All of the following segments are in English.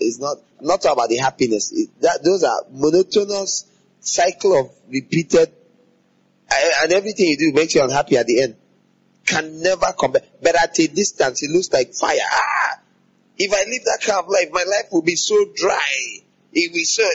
It's not about the happiness. Those are monotonous cycle of repeated, and everything you do makes you unhappy at the end. Can never compare. But at a distance, it looks like fire. If I live that kind of life, my life will be so dry. It will be so...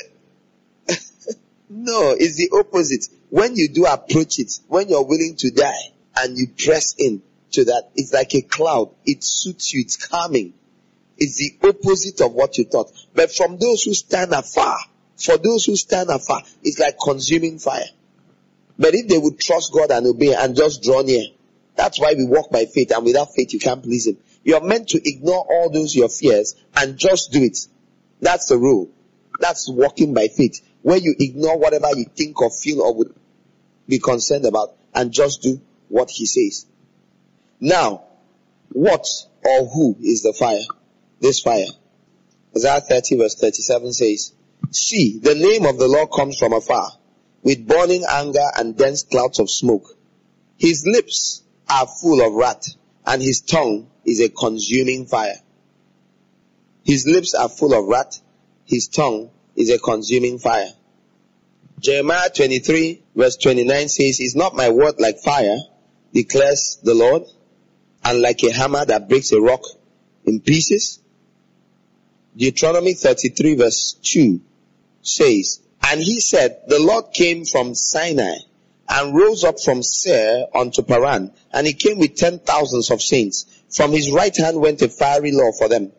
No, it's the opposite. When you do approach it, when you're willing to die and you press in to that, it's like a cloud. It suits you. It's calming. It's the opposite of what you thought. But from those who stand afar, it's like consuming fire. But if they would trust God and obey and just draw near, that's why we walk by faith, and without faith you can't please Him. You're meant to ignore all those your fears and just do it. That's the rule. That's walking by faith. Where you ignore whatever you think or feel or would be concerned about and just do what He says. Now, what or who is the fire? This fire. Isaiah 30 verse 37 says, "See, the name of the Lord comes from afar, with burning anger and dense clouds of smoke. His lips are full of wrath, and his tongue is a consuming fire." His lips are full of wrath, his tongue is a consuming fire. Jeremiah 23 verse 29 says, "Is not my word like fire, declares the Lord, and like a hammer that breaks a rock in pieces?" Deuteronomy 33 verse 2 says, "And he said, the Lord came from Sinai and rose up from Seir unto Paran, and he came with 10,000s of saints. From his right hand went a fiery law for them.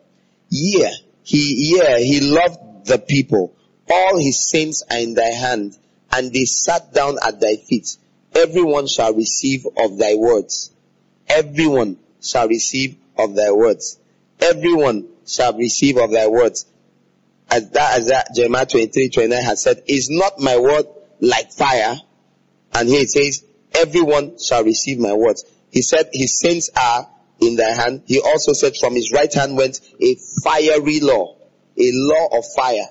He loved the people. All his saints are in thy hand, and they sat down at thy feet. Everyone shall receive of thy words." Everyone shall receive of thy words. Everyone shall receive of thy words. As that Jeremiah 23:29 has said, "Is not my word like fire?" And here it says, "Everyone shall receive my words." He said, his saints are in thy hand. He also said, from his right hand went a fiery law, a law of fire.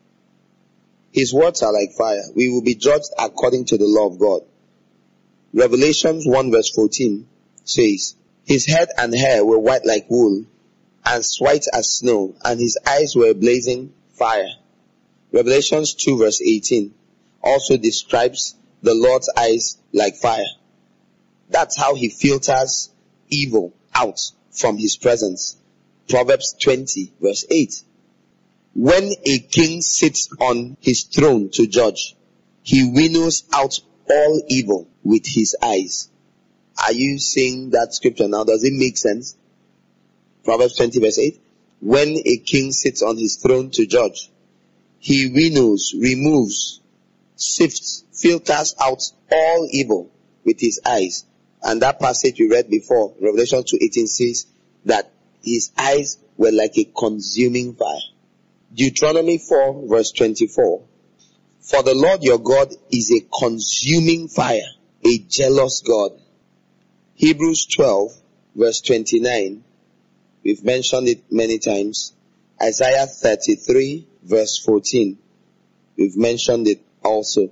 His words are like fire. We will be judged according to the law of God. Revelations 1 verse 14 says, "His head and hair were white like wool, and white as snow, and his eyes were blazing fire." Revelations 2 verse 18 also describes the Lord's eyes like fire. That's how he filters evil out from his presence. Proverbs 20 verse 8. "When a king sits on his throne to judge, he winnows out all evil with his eyes." Are you seeing that scripture now? Does it make sense? Proverbs 20 verse 8. "When a king sits on his throne to judge, he winnows, removes, sifts, filters out all evil with his eyes." And that passage we read before, Revelation 2:18, says that his eyes were like a consuming fire. Deuteronomy 4 verse 24. "For the Lord your God is a consuming fire, a jealous God." Hebrews 12 verse 29. We've mentioned it many times. Isaiah 33 verse 14. We've mentioned it also.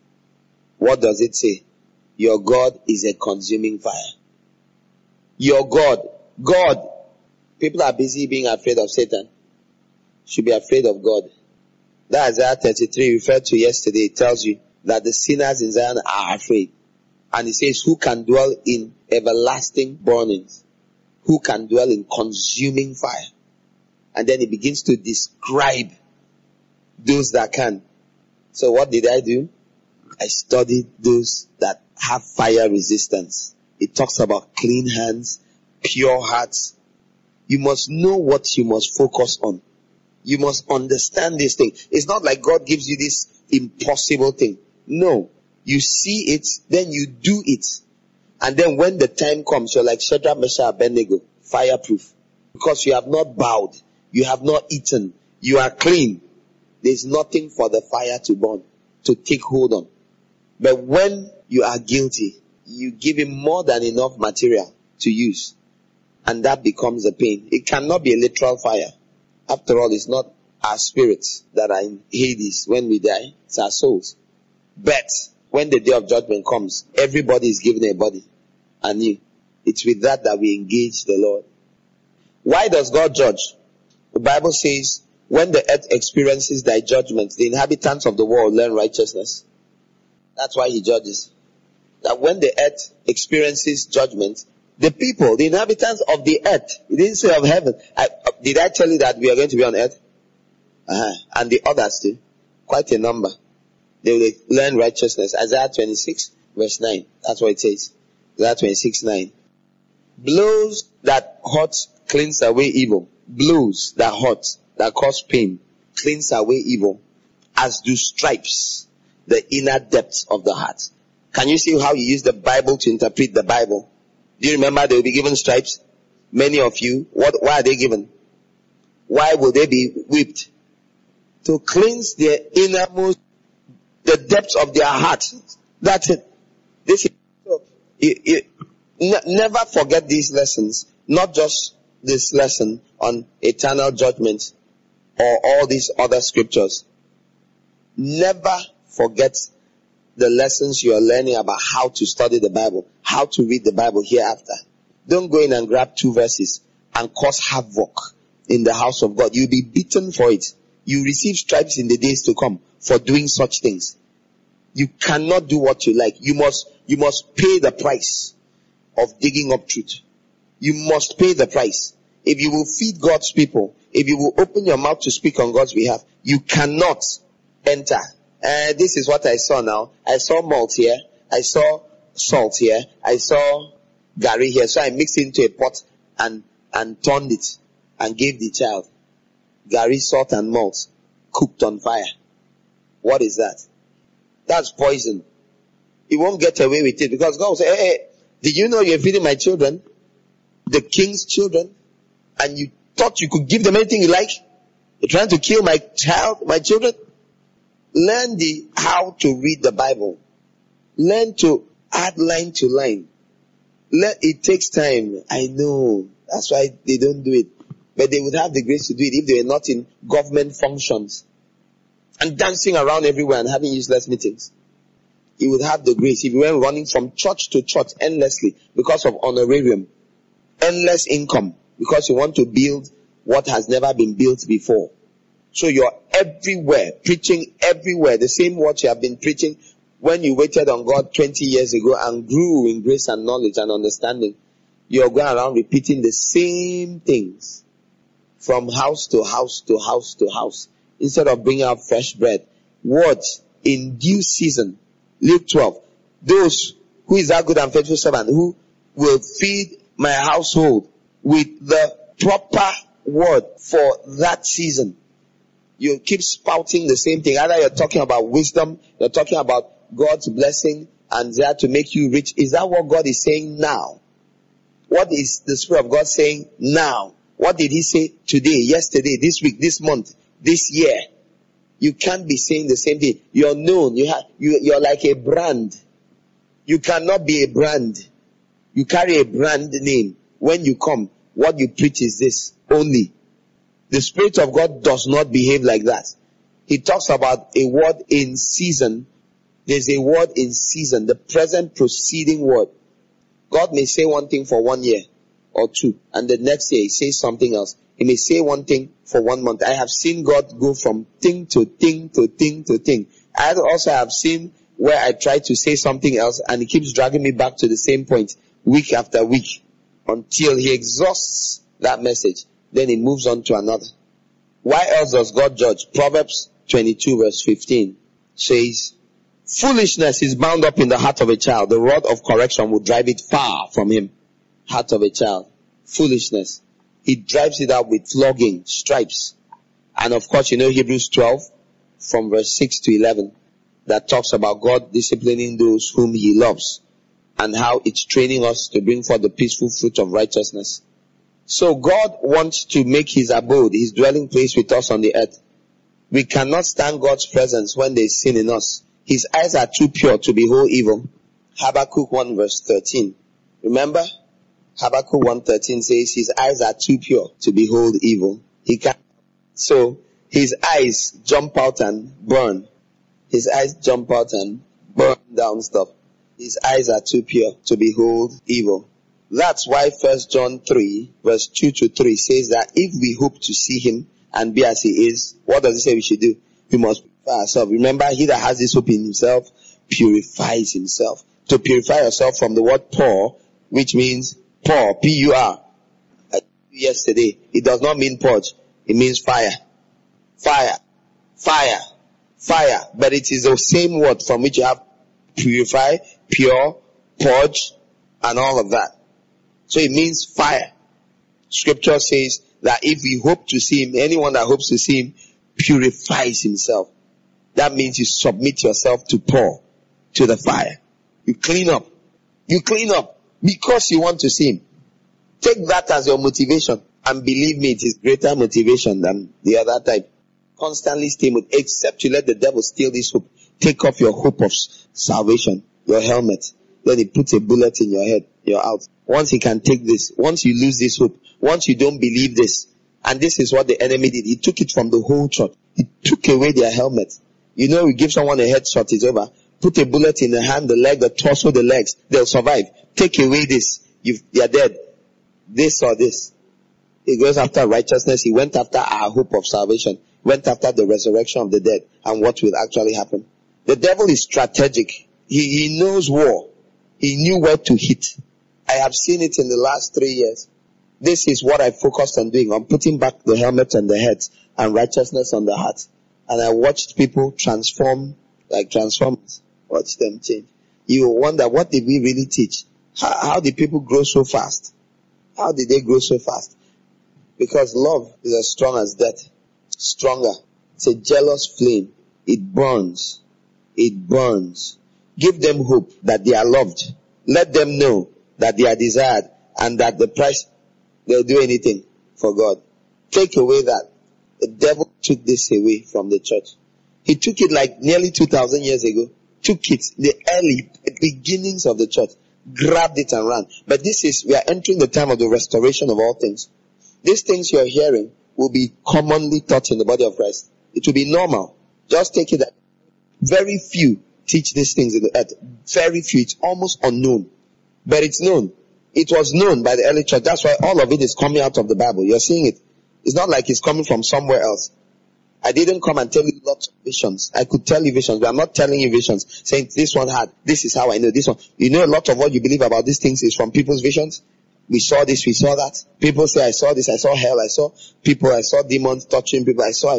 What does it say? Your God is a consuming fire. Your God. God. People are busy being afraid of Satan. Should be afraid of God. That Isaiah 33 referred to yesterday, it tells you that the sinners in Zion are afraid. And it says, who can dwell in everlasting burnings? Who can dwell in consuming fire? And then it begins to describe those that can. So what did I do? I studied those that have fire resistance. It talks about clean hands, pure hearts. You must know what you must focus on. You must understand this thing. It's not like God gives you this impossible thing. No. You see it, then you do it. And then when the time comes, you're like Shadrach, Meshach, Abednego, fireproof. Because you have not bowed. You have not eaten. You are clean. There's nothing for the fire to burn, to take hold on. But when you are guilty, you give him more than enough material to use. And that becomes a pain. It cannot be a literal fire. After all, it's not our spirits that are in Hades when we die. It's our souls. But when the day of judgment comes, everybody is given a body anew. It's with that we engage the Lord. Why does God judge? The Bible says When the earth experiences thy judgment, the inhabitants of the world learn righteousness. That's why he judges. That when the earth experiences judgment, the people, the inhabitants of the earth, he didn't say of heaven. Did I tell you that we are going to be on earth? And the others too. Quite a number. They will learn righteousness. Isaiah 26 verse 9. That's what it says. Isaiah 26 9. Blows that hurt cleanse away evil. Blows that hurt, that cause pain, cleanse away evil, as do stripes, the inner depths of the heart. Can you see how you use the Bible to interpret the Bible? Do you remember they will be given stripes? Many of you. Why are they given? Why will they be whipped? To cleanse their innermost, the depths of their heart. That's it. This is, never forget these lessons. Not just this lesson on eternal judgment or all these other scriptures. Never forget the lessons you are learning about how to study the Bible, how to read the Bible hereafter. Don't go in and grab 2 verses and cause havoc in the house of God. You'll be beaten for it. You receive stripes in the days to come for doing such things. You cannot do what you like. You must pay the price of digging up truth. You must pay the price. If you will feed God's people, if you will open your mouth to speak on God's behalf, you cannot enter. This is what I saw now. I saw malt here. I saw salt here. I saw gari here. So I mixed it into a pot and turned it and gave the child. Gari, salt and malt cooked on fire. What is that? That's poison. He won't get away with it because God will say, hey, did you know you're feeding my children? The king's children? And you thought you could give them anything you like? You're trying to kill my child, my children? Learn how to read the Bible. Learn to add line to line. It takes time. I know. That's why they don't do it. But they would have the grace to do it if they were not in government functions and dancing around everywhere and having useless meetings. You would have the grace if you were running from church to church endlessly because of honorarium, endless income, because you want to build what has never been built before. So you're everywhere, preaching everywhere, the same what you have been preaching when you waited on God 20 years ago and grew in grace and knowledge and understanding. You're going around repeating the same things from house to house to house to house instead of bringing out fresh bread. Words in due season. Luke 12. Those who is that good and faithful servant who will feed my household with the proper word for that season. You keep spouting the same thing. Either you're talking about wisdom, you're talking about God's blessing and there to make you rich. Is that what God is saying now? What is the Spirit of God saying now? What did He say today, yesterday, this week, this month, this year? You can't be saying the same thing. You're known. You're like a brand. You cannot be a brand. You carry a brand name. When you come, what you preach is this only. The Spirit of God does not behave like that. He talks about a word in season. There's a word in season, the present proceeding word. God may say one thing for 1 year or 2, and the next year He says something else. He may say one thing for 1 month. I have seen God go from thing to thing to thing to thing. I also have seen where I try to say something else and He keeps dragging me back to the same point week after week until He exhausts that message. Then He moves on to another. Why else does God judge? Proverbs 22 verse 15 says, foolishness is bound up in the heart of a child. The rod of correction will drive it far from him. Heart of a child. Foolishness. He drives it out with flogging, stripes. And of course, you know Hebrews 12 from verse 6 to 11 that talks about God disciplining those whom He loves and how it's training us to bring forth the peaceful fruit of righteousness. So God wants to make His abode, His dwelling place with us on the earth. We cannot stand God's presence when there is sin in us. His eyes are too pure to behold evil. Habakkuk 1 verse 13. Remember? Habakkuk 1:13 says his eyes are too pure to behold evil. He can't. So his eyes jump out and burn. His eyes jump out and burn down stuff. His eyes are too pure to behold evil. That's why 1 John 3 verse 2 to 3 says that if we hope to see Him and be as he is, what does he say we should do? We must purify ourselves. Remember, he that has this hope in himself purifies himself. To purify yourself from the word pour, which means pour, P-U-R. Yesterday, it does not mean purge. It means fire. Fire. Fire. Fire. But it is the same word from which you have purify, pure, purge, and all of that. So it means fire. Scripture says that if we hope to see him, anyone that hopes to see him purifies himself. That means you submit yourself to pour, to the fire. You clean up. You clean up because you want to see him. Take that as your motivation, and believe me, it is greater motivation than the other type. Constantly stay with, except you let the devil steal this hope. Take off your hope of salvation, your helmet. Then he puts a bullet in your head. You're out. Once he can take this, once you lose this hope, once you don't believe this, and this is what the enemy did. He took it from the whole church. He took away their helmet. You know, you give someone a headshot, it's over. Put a bullet in the hand, the leg, the torso, the legs. They'll survive. Take away this. They're dead. This or this. He goes after righteousness. He went after our hope of salvation. Went after the resurrection of the dead and what will actually happen. The devil is strategic. He knows war. He knew where to hit. I have seen it in the last 3 years. This is what I focused on doing, on putting back the helmet on the heads and righteousness on the heart. And I watched people transform like transformers. Watch them change. You wonder, what did we really teach? How did people grow so fast? How did they grow so fast? Because love is as strong as death. Stronger. It's a jealous flame. It burns. It burns. Give them hope that they are loved. Let them know that they are desired and that the price, they'll do anything for God. Take away that. The devil took this away from the church. He took it like nearly 2,000 years ago. Took it, the early beginnings of the church. Grabbed it and ran. But we are entering the time of the restoration of all things. These things you're hearing will be commonly taught in the body of Christ. It will be normal. Just take it that very few teach these things in the earth. Very few. It's almost unknown. But it's known. It was known by the early church. That's why all of it is coming out of the Bible. You're seeing it. It's not like it's coming from somewhere else. I didn't come and tell you lots of visions. I could tell you visions, but I'm not telling you visions. Saying this one had, this is how I know this one. You know, a lot of what you believe about these things is from people's visions. We saw this, we saw that. People say, I saw this, I saw hell, I saw people, I saw demons touching people, I saw.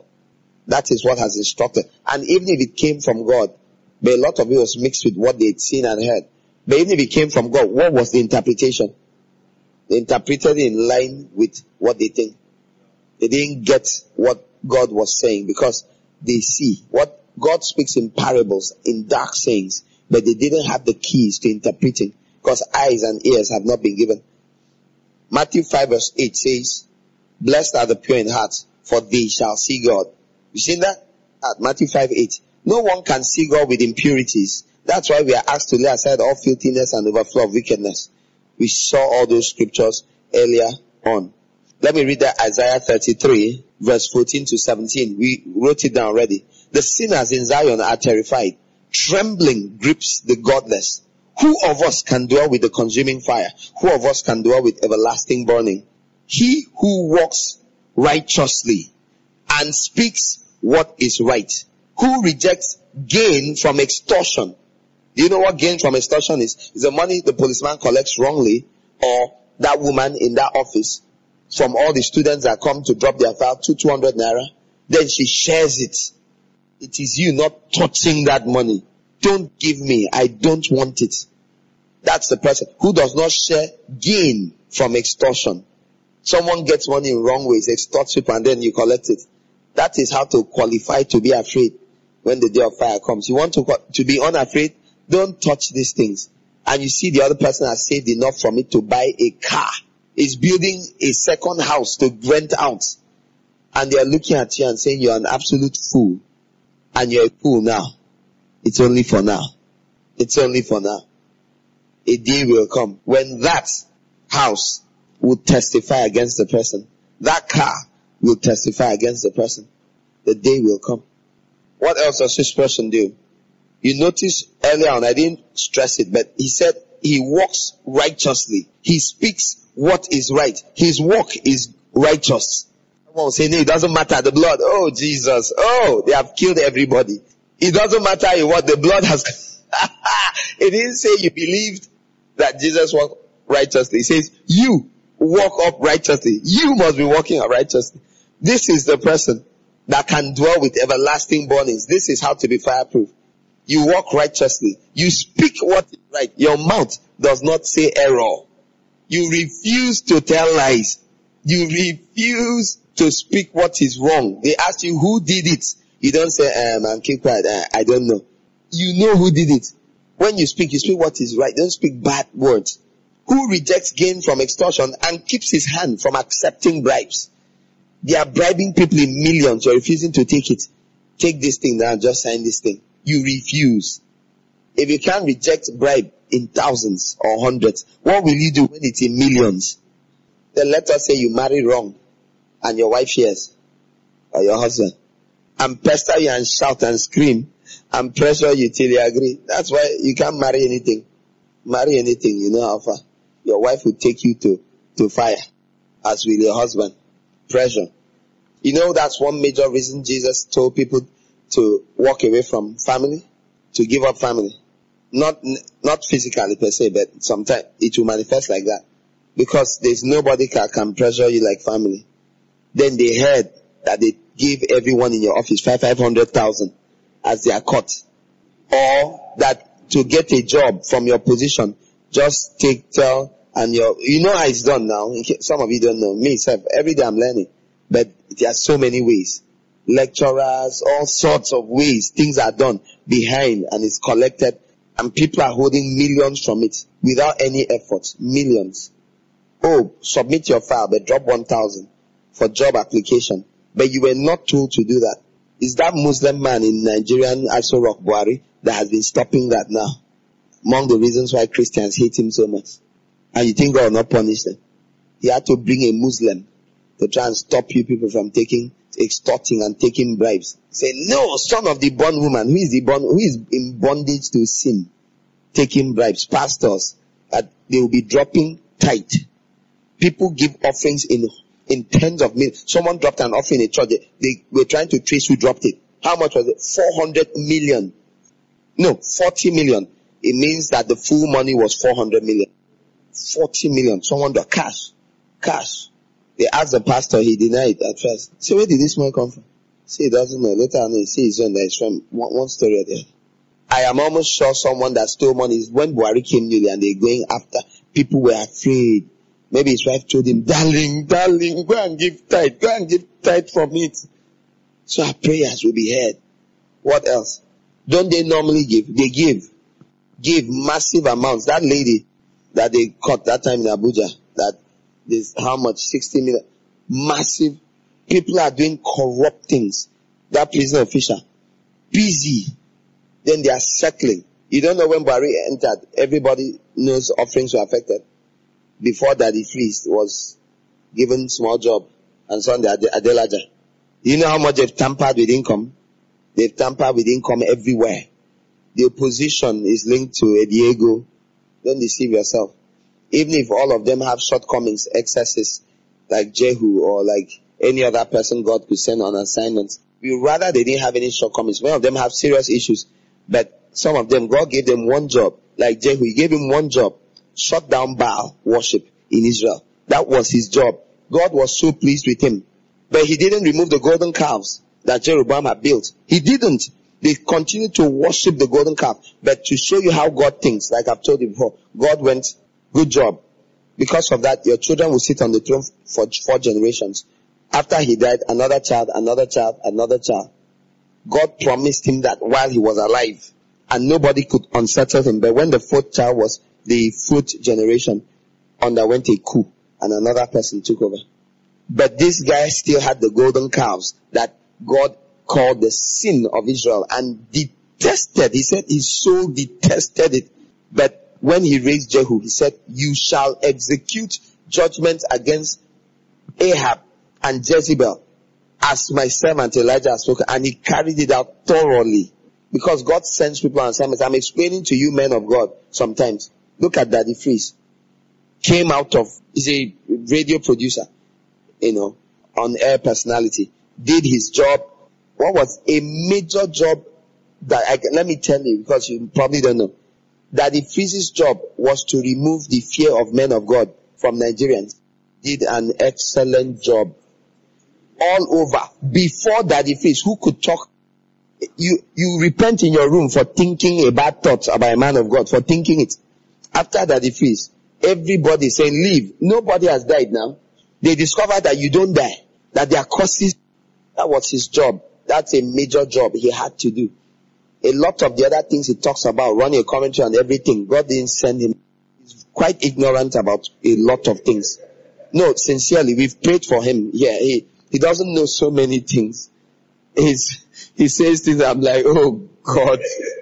That is what has instructed. And even if it came from God, but a lot of it was mixed with what they'd seen and heard. But even if it came from God, what was the interpretation? They interpreted it in line with what they think. They didn't get what God was saying because they see what God speaks in parables, in dark sayings, but they didn't have the keys to interpreting because eyes and ears have not been given. Matthew 5 verse 8 says, blessed are the pure in heart, for they shall see God. You seen that? At Matthew 5:8. No one can see God with impurities. That's why we are asked to lay aside all filthiness and overflow of wickedness. We saw all those scriptures earlier on. Let me read that Isaiah 33 verse 14 to 17. We wrote it down already. The sinners in Zion are terrified. Trembling grips the godless. Who of us can dwell with the consuming fire? Who of us can dwell with everlasting burning? He who walks righteously and speaks what is right. Who rejects gain from extortion. Do you know what gain from extortion is? It's the money the policeman collects wrongly, or that woman in that office from all the students that come to drop their file, 200 naira. Then she shares it. It is you not touching that money. Don't give me. I don't want it. That's the person who does not share gain from extortion. Someone gets money in wrong ways, extorts people, and then you collect it. That is how to qualify to be afraid when the day of fire comes. You want to be unafraid? Don't touch these things. And you see the other person has saved enough from it to buy a car. Is building a second house to rent out. And they are looking at you and saying you're an absolute fool. And you're a fool now. It's only for now. It's only for now. A day will come when that house will testify against the person. That car will testify against the person. The day will come. What else does this person do? You notice earlier on, I didn't stress it, but he said he walks righteously. He speaks what is right. His walk is righteous. Someone will say, no, it doesn't matter, the blood. Oh, Jesus. Oh, they have killed everybody. It doesn't matter what the blood has. It didn't say you believed that Jesus walked righteously. It says you walk up righteously. You must be walking up righteously. This is the person that can dwell with everlasting burnings. This is how to be fireproof. You walk righteously. You speak what is right. Your mouth does not say error. You refuse to tell lies. You refuse to speak what is wrong. They ask you who did it. You don't say, man, keep quiet. I don't know. You know who did it. When you speak what is right. Don't speak bad words. Who rejects gain from extortion and keeps his hand from accepting bribes? They are bribing people in millions. You're refusing to take it. Take this thing now, just sign this thing. You refuse. If you can't reject bribe in thousands or hundreds, what will you do when it's in millions? Then let us say you marry wrong and your wife hears, or your husband, and pester you and shout and scream and pressure you till you agree. That's why you can't marry anything. Marry anything, you know how far. Your wife will take you to fire, as will your husband. Pressure. You know that's one major reason Jesus told people to walk away from family, to give up family. Not physically per se, but sometimes it will manifest like that. Because there's nobody can pressure you like family. Then they heard that they give everyone in your office 500,000 as their cut. Or that to get a job from your position, just tell and you know how it's done now. Some of you don't know. Me, every day I'm learning. But there are so many ways. Lecturers, all sorts of ways. Things are done behind and it's collected. And people are holding millions from it without any effort. Millions. Oh, submit your file, but drop 1,000 for job application. But you were not told to do that. It's that Muslim man in Nigerian Aso Rock Buhari that has been stopping that now. Among the reasons why Christians hate him so much. And you think God will not punish them? He had to bring a Muslim to try and stop you people from extorting and taking bribes. Say, no, son of the born woman. Who is in bondage to sin? Taking bribes. Pastors, that they will be dropping tithe. People give offerings in tens of millions. Someone dropped an offering in a church. They were trying to trace who dropped it. How much was it? 400 million. No, 40 million. It means that the full money was 400 million. 40 million. Someone got cash. They asked the pastor, he denied at first. So where did this money come from? See, he doesn't know. Later on, he sees his own that is from one story there. I am almost sure someone that stole money, when Buhari came newly and they're going after, people were afraid. Maybe his wife told him, darling, go and give tithe from it. So our prayers will be heard. What else? Don't they normally give? They give massive amounts. That lady that they caught that time in Abuja, that is how much? 60 million. Massive. People are doing corrupt things. That prison official, busy. Then they are settling. You don't know when Buhari entered, everybody knows offerings were affected. Before that, the priest was given small job and Sunday Adelaja. You know how much they've tampered with income? They've tampered with income everywhere. The opposition is linked to Diego. Don't deceive yourself. Even if all of them have shortcomings, excesses, like Jehu or like any other person God could send on assignments, we would rather they didn't have any shortcomings. Many of them have serious issues. But some of them, God gave them one job. Like Jehu, he gave him one job. Shut down Baal worship in Israel. That was his job. God was so pleased with him. But he didn't remove the golden calves that Jeroboam had built. He didn't. They continued to worship the golden calf. But to show you how God thinks, like I've told you before, God went, good job. Because of that, your children will sit on the throne for 4 generations. After he died, another child. God promised him that while he was alive. And nobody could unsettle him. But when the 4th child was the 4th generation, underwent a coup and another person took over. But this guy still had the golden calves that God called the sin of Israel and detested. He said his soul detested it. But when he raised Jehu, he said, you shall execute judgment against Ahab and Jezebel as my servant Elijah has spoken. And he carried it out thoroughly. Because God sends people on assignments. I'm explaining to you men of God sometimes. Look at Daddy Freeze. He's a radio producer, on-air personality, did his job. What was a major job that let me tell you, because you probably don't know, Daddy Freeze's job was to remove the fear of men of God from Nigerians. Did an excellent job all over. Before Daddy Freeze, who could talk? You repent in your room for thinking a bad thought about a man of God, for thinking it. After Daddy Freeze, everybody saying leave. Nobody has died now. They discovered that you don't die, that there are causes. That was his job. That's a major job he had to do. A lot of the other things he talks about, running a commentary on everything, God didn't send him. He's quite ignorant about a lot of things. No, sincerely, we've prayed for him. Yeah, he doesn't know so many things. He says things, I'm like, oh God.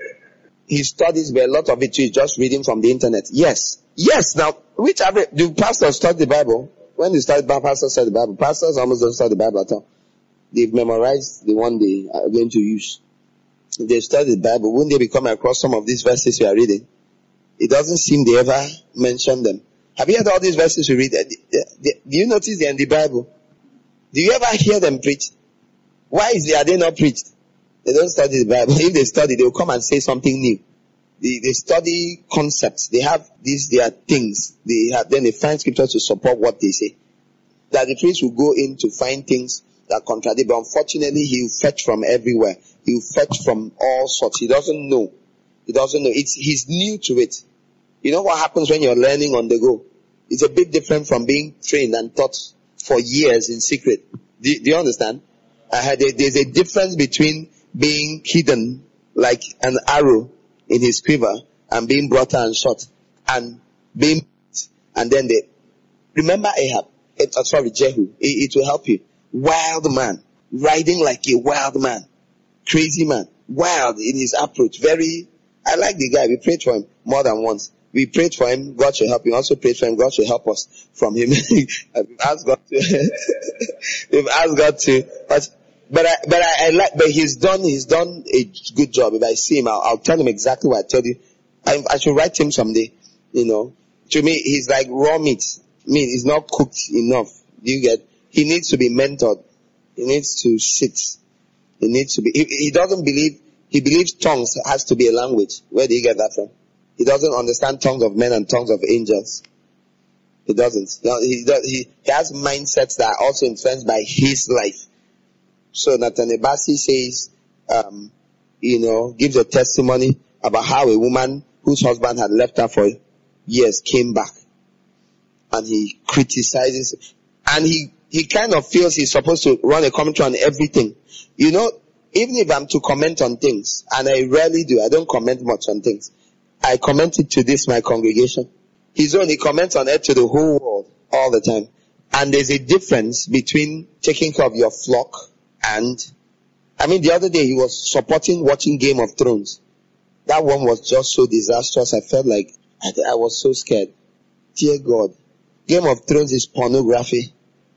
He studies, but a lot of it is just reading from the internet. Yes. Now, do pastors study the Bible? When they study, pastors study the Bible. Pastors almost don't study the Bible at all. They've memorized the one they are going to use. If they study the Bible, when they come across some of these verses we are reading, it doesn't seem they ever mention them. Have you heard all these verses we read? Do you notice they're in the Bible? Do you ever hear them preached? Why are they not preached? They don't study the Bible. If they study, they will come and say something new. They study concepts. They have their things. Then they find scriptures to support what they say. That the priest will go in to find things that contradict, but unfortunately he will fetch from everywhere. He will fetch from all sorts. He doesn't know. He's new to it. You know what happens when you're learning on the go? It's a bit different from being trained and taught for years in secret. Do you understand? There's a difference between being hidden like an arrow in his quiver and being brought out and shot, and being, and then remember Ahab, Jehu. It will help you. Wild man, riding like a wild man, crazy man, wild in his approach. I like the guy. We prayed for him more than once. We prayed for him, God should help him. We also prayed for him, God should help us from him. We've asked God to. But he's done a good job. If I see him, I'll tell him exactly what I told you. I should write him someday. To me, he's like raw meat. He's not cooked enough. Do you get? He needs to be mentored. He needs to sit. He doesn't believe, he believes tongues has to be a language. Where do you get that from? He doesn't understand tongues of men and tongues of angels. He doesn't. He has mindsets that are also influenced by his life. So Nathan Ebasi says, gives a testimony about how a woman whose husband had left her for years came back. And he criticizes, and he kind of feels he's supposed to run a commentary on everything. Even if I'm to comment on things, and I rarely do, I don't comment much on things. I comment it to my congregation. He comments on it to the whole world all the time. And there's a difference between taking care of your flock and, the other day he was supporting watching Game of Thrones. That one was just so disastrous. I felt like I was so scared. Dear God. Game of Thrones is pornography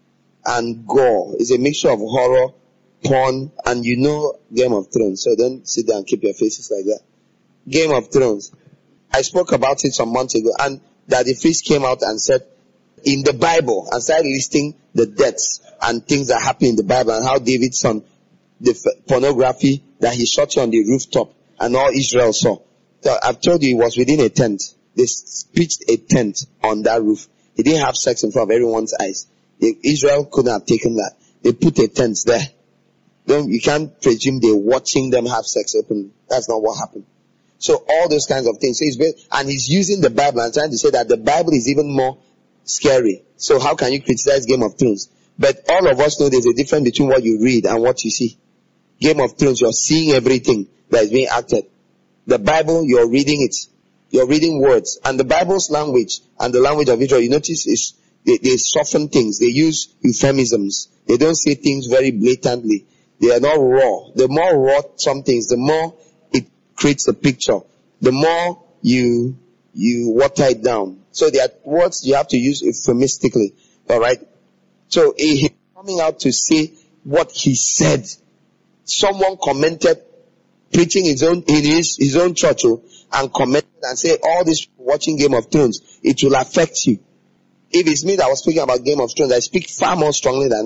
and gore. It's a mixture of horror, porn, and Game of Thrones. So don't sit there and keep your faces like that. Game of Thrones. I spoke about it some months ago, and Daddy Freeze came out and said, in the Bible, and started listing the deaths and things that happen in the Bible, and how David's son, the pornography that he shot on the rooftop, and all Israel saw. So I've told you, he was within a tent. They pitched a tent on that roof. He didn't have sex in front of everyone's eyes. Israel couldn't have taken that. They put a tent there. You can't presume they're watching them have sex openly. That's not what happened. So all those kinds of things. So he's using the Bible and trying to say that the Bible is even more scary. So how can you criticize Game of Thrones? But all of us know there's a difference between what you read and what you see. Game of Thrones, you're seeing everything that is being acted. The Bible, you're reading it. You're reading words. And the Bible's language and the language of Israel, you notice they soften things. They use euphemisms. They don't say things very blatantly. They are not raw. The more raw some things, the more it creates a picture. The more you water it down. So there are words you have to use euphemistically. Alright? So he's coming out to say what he said. Someone commented, preaching in his own church, and commented and say, all this watching Game of Thrones, it will affect you. If it's me that was speaking about Game of Thrones, I speak far more strongly than that.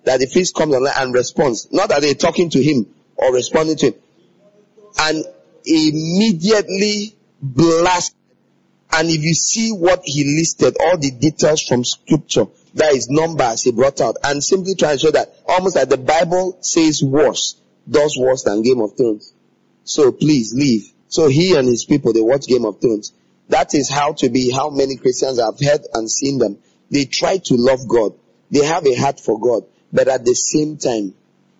that the priest comes online and responds. Not that they're talking to him or responding to him. And immediately blast. And if you see what he listed, all the details from scripture, that is numbers he brought out, and simply trying to show that almost like the Bible says worse, does worse than Game of Thrones. So please leave. So he and his people, they watch Game of Thrones. That is how to be, how many Christians have heard and seen them. They try to love God. They have a heart for God. But at the same time,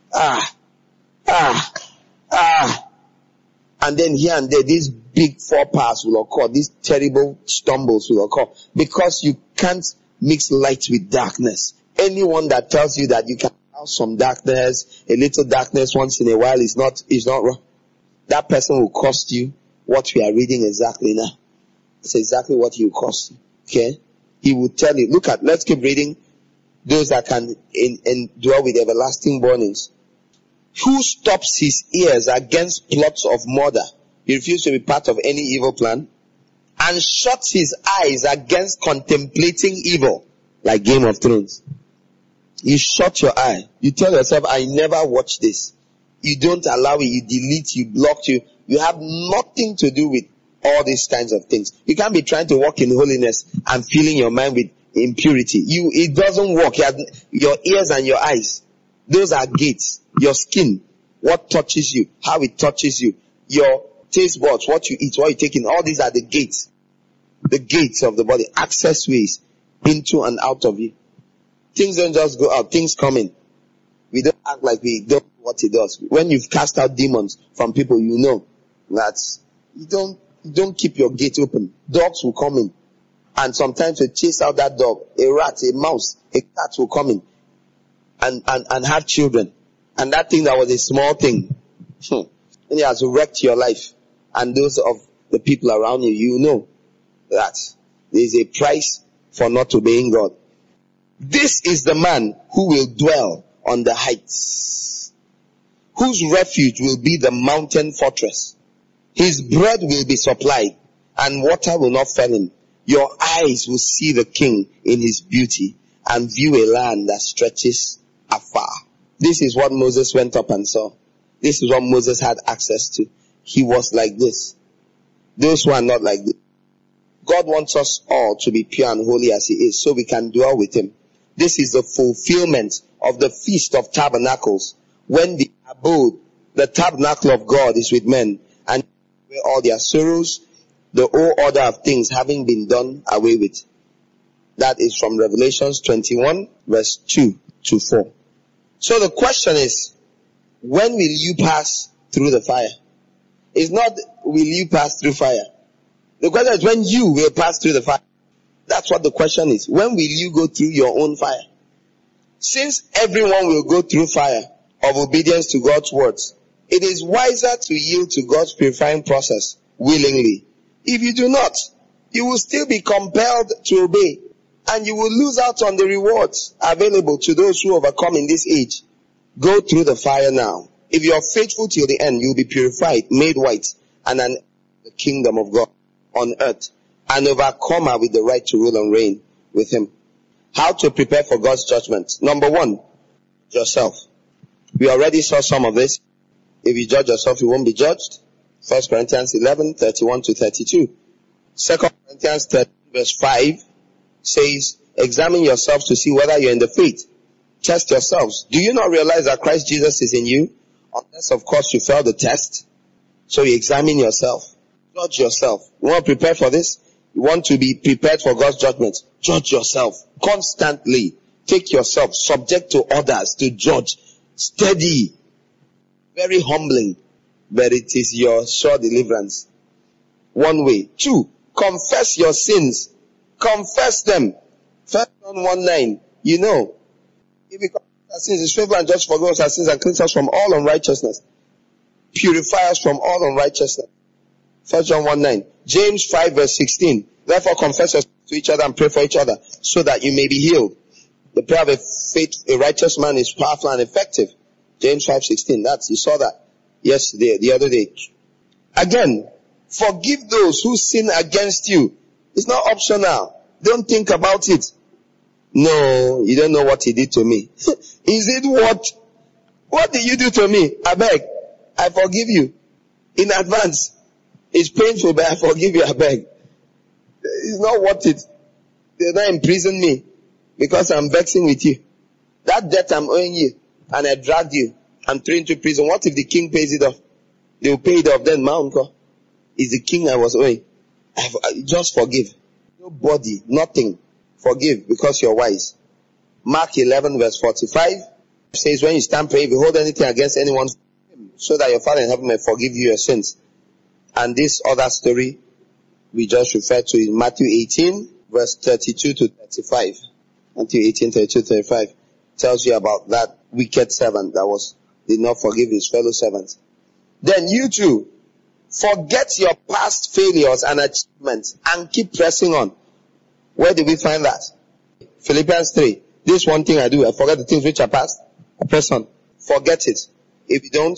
and then here and there, these big faux pas will occur. These terrible stumbles will occur. Because you can't mix light with darkness. Anyone that tells you that you can have some darkness, a little darkness once in a while is not wrong. That person will cost you what we are reading exactly now. It's exactly what he will cost you. Okay? He will tell you, let's keep reading. Those that can endure with everlasting burnings. Who stops his ears against plots of murder? He refused to be part of any evil plan. And shuts his eyes against contemplating evil. Like Game of Thrones. You shut your eye. You tell yourself, I never watch this. You don't allow it. You delete, you block, you have nothing to do with all these kinds of things. You can't be trying to walk in holiness and filling your mind with impurity. It doesn't work. Your ears and your eyes, those are gates. Your skin, what touches you, how it touches you. Your taste buds, what you eat, what you take in, all these are the gates. The gates of the body, access ways into and out of you. Things don't just go out, things come in. We don't act like we don't know what it does. When you've cast out demons from people, you know that you don't keep your gate open. Dogs will come in. And sometimes they chase out that dog. A rat, a mouse, a cat will come in and have children. And that thing that was a small thing, and it has wrecked your life. And those of the people around you, you know that there is a price for not obeying God. This is the man who will dwell on the heights, whose refuge will be the mountain fortress. His bread will be supplied, and water will not fail him. Your eyes will see the king in his beauty, and view a land that stretches afar. This is what Moses went up and saw. This is what Moses had access to. He was like this. Those who are not like this. God wants us all to be pure and holy as he is, so we can dwell with him. This is the fulfillment of the Feast of Tabernacles, when the abode, the tabernacle of God is with men, and where all their sorrows, the whole order of things having been done away with. That is from Revelations 21 verse 2 to 4. So the question is, when will you pass through the fire? It's not, will you pass through fire? The question is, when you will pass through the fire. That's what the question is. When will you go through your own fire? Since everyone will go through fire of obedience to God's words, it is wiser to yield to God's purifying process willingly. If you do not, you will still be compelled to obey, and you will lose out on the rewards available to those who overcome in this age. Go through the fire now. If you are faithful till the end, you will be purified, made white, and an the kingdom of God on earth, an overcomer with the right to rule and reign with him. How to prepare for God's judgment. Number one, yourself. We already saw some of this. If you judge yourself, you won't be judged. 1 Corinthians 11, 31 to 32. 2 Corinthians 13 verse 5 says, examine yourselves to see whether you're in the faith. Test yourselves. Do you not realize that Christ Jesus is in you? Unless, of course, you fail the test. So you examine yourself. Judge yourself. You want to prepare for this? You want to be prepared for God's judgment? Judge yourself. Constantly. Take yourself subject to others to judge. Steady. Very humbling. But it is your sure deliverance. One way. 2. Confess your sins. Confess them. 1 John 1:9. You know. If we confess our sins, His faithful and just forgive us our sins and cleanse us from all unrighteousness. Purify us from all unrighteousness. 1 John 1:9. James 5 verse 16. Therefore confess your sins to each other and pray for each other, so that you may be healed. The prayer of a righteous man is powerful and effective. James 5:16. You saw that yesterday, the other day. Again, forgive those who sin against you. It's not optional. Don't think about it. No, you don't know what he did to me. Is it what did you do to me? I beg. I forgive you. In advance. It's painful, but I forgive you, I beg. It's not worth it. They're not imprison me because I'm vexing with you. That debt I'm owing you, and I dragged you, I'm thrown into prison. What if the king pays it off? They will pay it off then, my uncle. Is the king I was owing. Just forgive. Nobody, nothing. Forgive because you're wise. Mark 11 verse 45 says, when you stand praying, if you hold anything against anyone, so that your Father in heaven may forgive you your sins. And this other story we just referred to in Matthew 18 verse 32 to 35. Matthew 18, 32 to 35 tells you about that wicked servant that did not forgive his fellow servants. Then you too, forget your past failures and achievements and keep pressing on. Where did we find that? Philippians 3. This one thing I do, I forget the things which are past. I press on. Forget it. If you don't,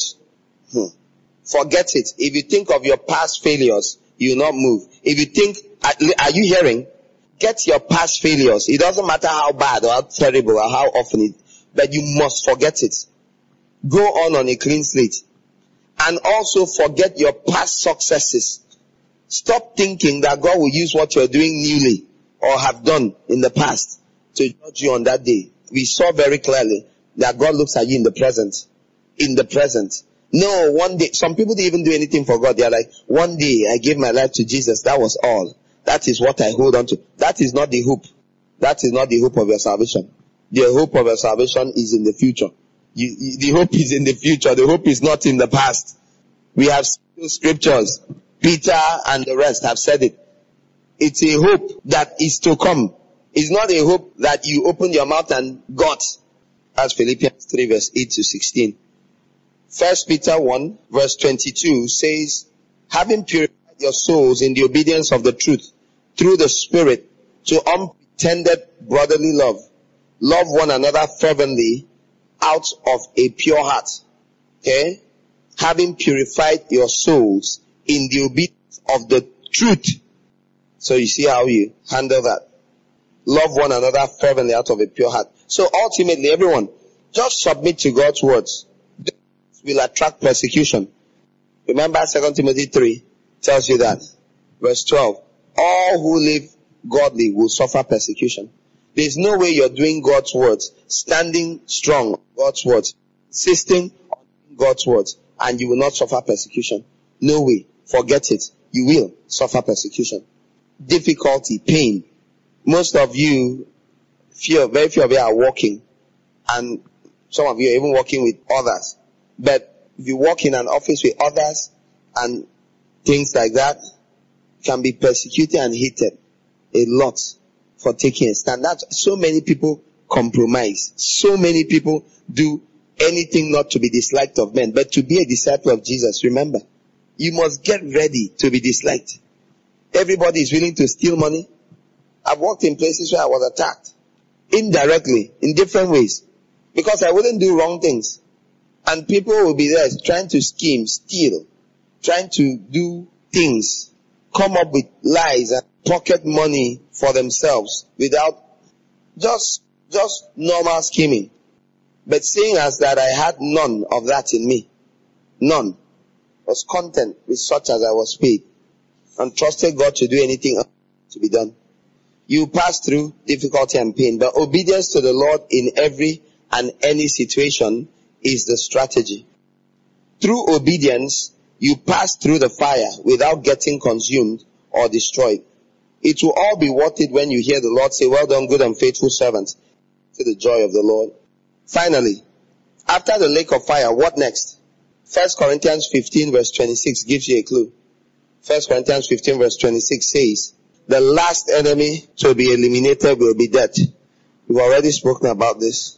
forget it. If you think of your past failures, you will not move. If you think, are you hearing? Get your past failures. It doesn't matter how bad or how terrible or how often but you must forget it. Go on a clean slate. And also forget your past successes. Stop thinking that God will use what you're doing newly or have done in the past to judge you on that day. We saw very clearly that God looks at you in the present. In the present. No, one day, some people didn't even do anything for God. They are like, one day I gave my life to Jesus. That was all. That is what I hold on to. That is not the hope. That is not the hope of your salvation. The hope of your salvation is in the future. The hope is in the future. The hope is not in the past. We have scriptures. Peter and the rest have said it. It's a hope that is to come. It's not a hope that you opened your mouth and got. As Philippians 3 verse 8 to 16. 1 Peter 1 verse 22 says, having purified your souls in the obedience of the truth through the Spirit to unpretended brotherly love, love one another fervently out of a pure heart. Okay? Having purified your souls in the obedience of the truth. So you see how you handle that. Love one another fervently out of a pure heart. So ultimately, everyone, just submit to God's words. This will attract persecution. Remember 2 Timothy 3 tells you that. Verse 12. All who live godly will suffer persecution. There's no way you're doing God's words, standing strong on God's words, insisting on God's words, and you will not suffer persecution. No way. Forget it. You will suffer persecution. Difficulty, pain. Most of you, very few of you are walking, and some of you are even working with others. But if you work in an office with others and things like that, can be persecuted and hated a lot for taking a stand. That's so many people compromise. So many people do anything not to be disliked of men, but to be a disciple of Jesus. Remember, you must get ready to be disliked. Everybody is willing to steal money. I've worked in places where I was attacked indirectly in different ways because I wouldn't do wrong things, and people will be there trying to scheme, steal, trying to do things, come up with lies and pocket money for themselves without just normal scheming. But seeing as that I had none of that in me, none, was content with such as I was paid and trusted God to do anything to be done. You pass through difficulty and pain, but obedience to the Lord in every and any situation is the strategy. Through obedience, you pass through the fire without getting consumed or destroyed. It will all be worth it when you hear the Lord say, well done, good and faithful servant, to the joy of the Lord. Finally, after the lake of fire, what next? 1 Corinthians 15 verse 26 gives you a clue. 1 Corinthians 15 verse 26 says, the last enemy to be eliminated will be death. We've already spoken about this.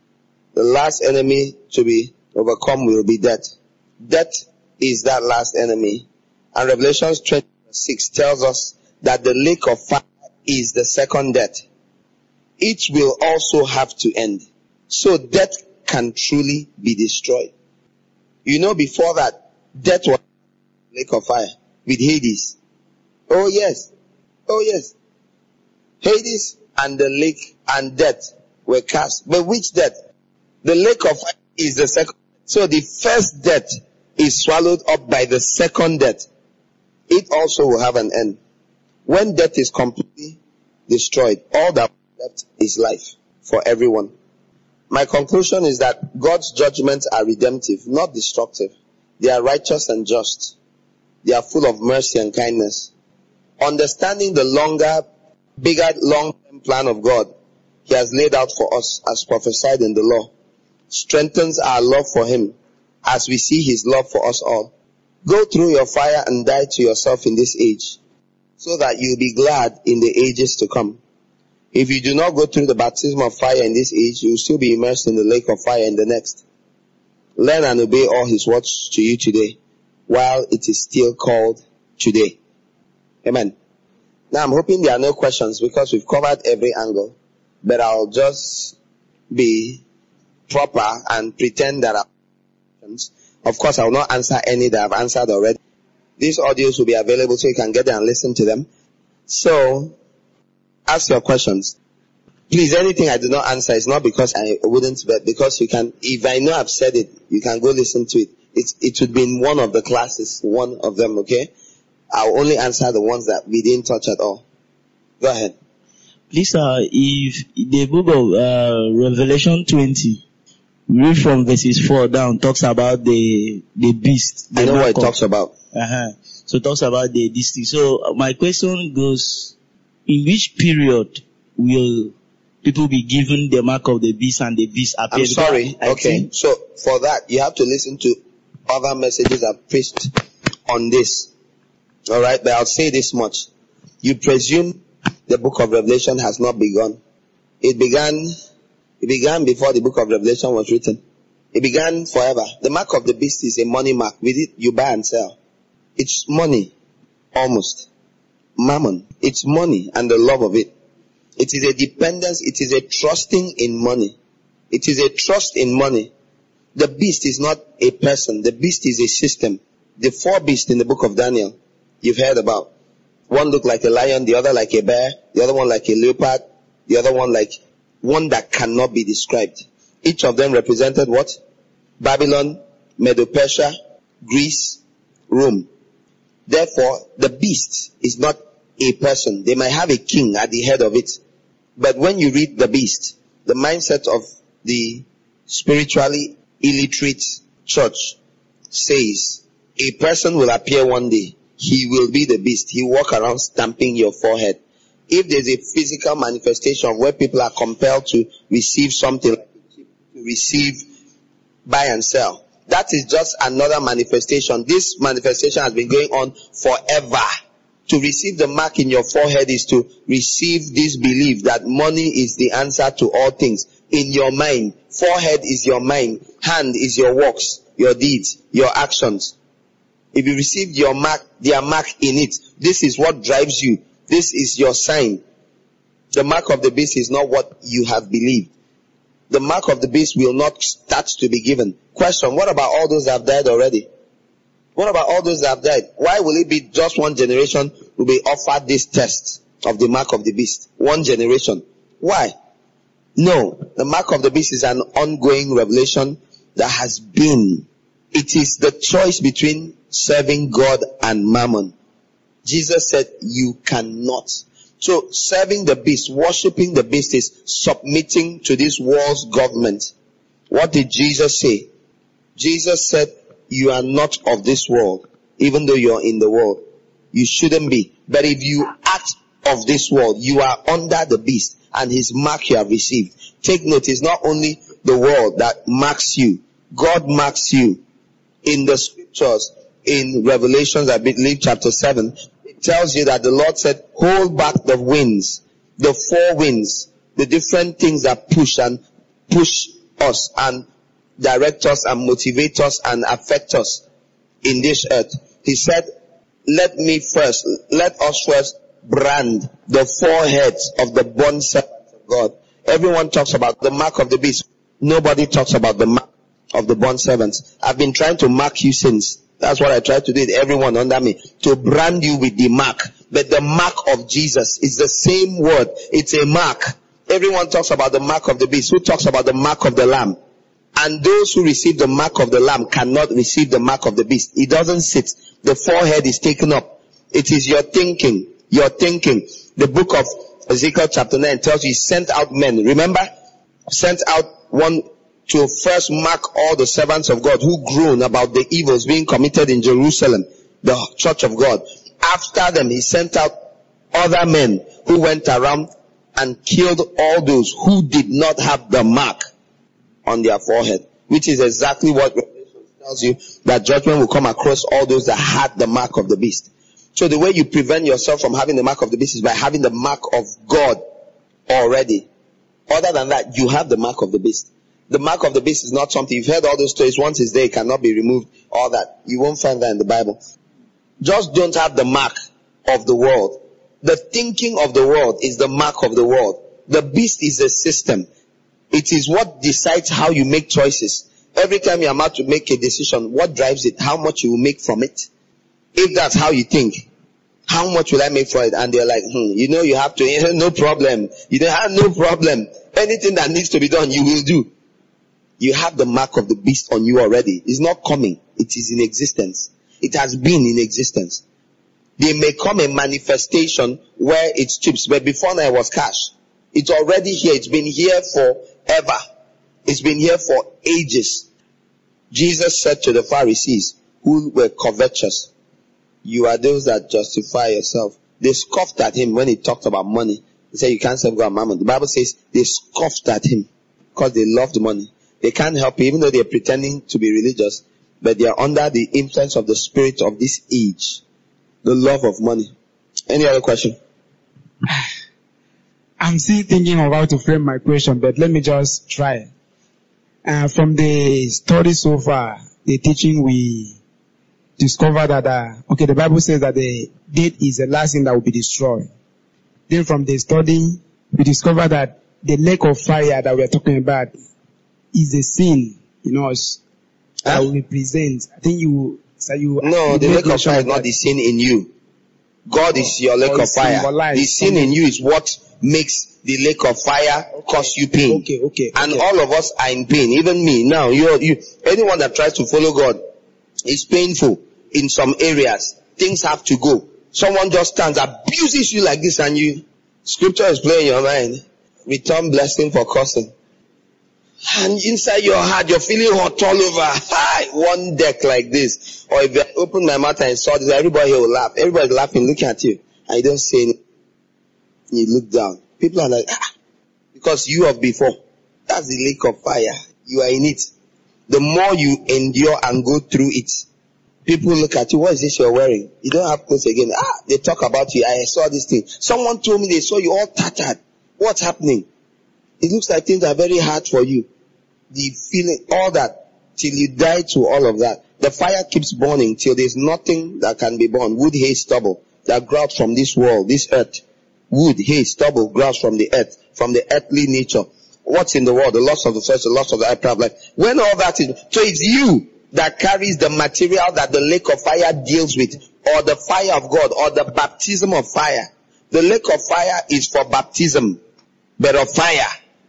The last enemy to be overcome will be death. Death is that last enemy. And Revelation 26 tells us that the lake of fire is the second death. It will also have to end. So death can truly be destroyed. You know, before that, death was the lake of fire with Hades. Oh yes. Oh yes. Hades and the lake and death were cast. But which death? The lake of fire is the second. So the first death is swallowed up by the second death. It also will have an end. When death is completely destroyed, all that left is life for everyone. My conclusion is that God's judgments are redemptive, not destructive. They are righteous and just. They are full of mercy and kindness. Understanding the bigger long-term plan of God He has laid out for us as prophesied in the law strengthens our love for Him as we see His love for us all. Go through your fire and die to yourself in this age so that you'll be glad in the ages to come. If you do not go through the baptism of fire in this age, you will still be immersed in the lake of fire in the next. Learn and obey all His words to you today while it is still called today. Amen. Now I'm hoping there are no questions because we've covered every angle, but I'll just be proper and pretend that I have questions. Of course, I will not answer any that I've answered already. These audios will be available so you can get there and listen to them. So, ask your questions. Please, anything I do not answer is not because I wouldn't, but because you can, if I know I've said it, you can go listen to it. It would be in one of the classes, one of them, okay? I'll only answer the ones that we didn't touch at all. Go ahead. Please, if the book of Revelation 20, read from verses 4 down, talks about the beast. I know what it talks about. So it talks about this thing. So my question goes, in which period will people be given the mark of the beast and the beast appear? I'm sorry. Okay. So for that, you have to listen to other messages I've preached on this. Alright, but I'll say this much. You presume the book of Revelation has not begun. It began before the book of Revelation was written. It began forever. The mark of the beast is a money mark. With it, you buy and sell. It's money. Almost. Mammon. It's money and the love of it. It is a dependence. It is a trusting in money. It is a trust in money. The beast is not a person. The beast is a system. The 4 beasts in the book of Daniel, you've heard about. One looked like a lion, the other like a bear, the other one like a leopard, the other one like one that cannot be described. Each of them represented what? Babylon, Medo-Persia, Greece, Rome. Therefore, the beast is not a person. They might have a king at the head of it. But when you read the beast, the mindset of the spiritually illiterate church says a person will appear one day. He will be the beast. He will walk around stamping your forehead. If there's a physical manifestation where people are compelled to receive something, to receive, buy and sell, that is just another manifestation. This manifestation has been going on forever. To receive the mark in your forehead is to receive this belief that money is the answer to all things. In your mind, forehead is your mind, hand is your works, your deeds, your actions. If you received your mark, their mark in it, this is what drives you. This is your sign. The mark of the beast is not what you have believed. The mark of the beast will not start to be given. Question, what about all those that have died already? What about all those that have died? Why will it be just one generation will be offered this test of the mark of the beast? One generation. Why? No, the mark of the beast is an ongoing revelation that has been. It is the choice between serving God and mammon. Jesus said you cannot. So serving the beast, worshipping the beast is submitting to this world's government. What did Jesus say? Jesus said you are not of this world, even though you are in the world. You shouldn't be. But if you act of this world, you are under the beast and his mark you have received. Take note, it's not only the world that marks you. God marks you. In the scriptures, in Revelations, I believe chapter 7, it tells you that the Lord said, hold back the winds, the 4 winds, the different things that push us and direct us and motivate us and affect us in this earth. He said, let us first brand the 4 heads of the bond servants of God. Everyone talks about the mark of the beast. Nobody talks about the mark of the bond servants. I've been trying to mark you since. That's what I try to do with everyone under me. To brand you with the mark. But the mark of Jesus is the same word. It's a mark. Everyone talks about the mark of the beast. Who talks about the mark of the lamb? And those who receive the mark of the lamb cannot receive the mark of the beast. It doesn't sit. The forehead is taken up. It is your thinking. Your thinking. The book of Ezekiel chapter 9 tells you he sent out men. Remember? Sent out one to first mark all the servants of God who groan about the evils being committed in Jerusalem, the church of God. After them, he sent out other men who went around and killed all those who did not have the mark on their forehead, which is exactly what Revelation tells you, that judgment will come across all those that had the mark of the beast. So the way you prevent yourself from having the mark of the beast is by having the mark of God already. Other than that, you have the mark of the beast. The mark of the beast is not something, you've heard all those stories, once it's there, it cannot be removed, all that. You won't find that in the Bible. Just don't have the mark of the world. The thinking of the world is the mark of the world. The beast is a system. It is what decides how you make choices. Every time you're about to make a decision, what drives it? How much you will make from it? If that's how you think, how much will I make for it? And they're like, you have to, no problem. You don't have no problem. Anything that needs to be done, you will do. You have the mark of the beast on you already. It's not coming. It is in existence. It has been in existence. They may come a manifestation where it's chips, but before now it was cash. It's already here. It's been here forever. It's been here for ages. Jesus said to the Pharisees who were covetous, you are those that justify yourself. They scoffed at him when he talked about money. He said you can't serve God and mammon. The Bible says they scoffed at him because they loved money. They can't help it, even though they're pretending to be religious, but they are under the influence of the spirit of this age. The love of money. Any other question? I'm still thinking of how to frame my question, but let me just try. From the study so far, the teaching, we discover that, the Bible says that the death is the last thing that will be destroyed. Then from the study, we discover that the lake of fire that we are talking about is a sin in us that will represent. I think you no, the lake of fire is not the sin in you. God is your lake of fire. The sin in you is what makes the lake of fire cause you pain. Okay. And all of us are in pain. Even me. Now, anyone that tries to follow God is painful in some areas. Things have to go. Someone just stands, abuses you like this, and scripture is playing your mind. Return blessing for cursing. And inside your heart, you're feeling hot all over. One deck like this. Or if you open my mouth and saw this, everybody here will laugh. Everybody's laughing, looking at you. And you don't say anything. You look down. People are like, because you have before. That's the lake of fire. You are in it. The more you endure and go through it, people look at you. What is this you're wearing? You don't have clothes again. They talk about you. I saw this thing. Someone told me they saw you all tattered. What's happening? It looks like things are very hard for you. The feeling, all that, till you die to all of that. The fire keeps burning till there's nothing that can be burned. Wood, hay, stubble that grows from this world, this earth. Wood, hay, stubble grows from the earth, from the earthly nature. What's in the world? The loss of the flesh, the loss of the eye, pride of life. When all that is, so it's you that carries the material that the lake of fire deals with, or the fire of God, or the baptism of fire. The lake of fire is for baptism, but of fire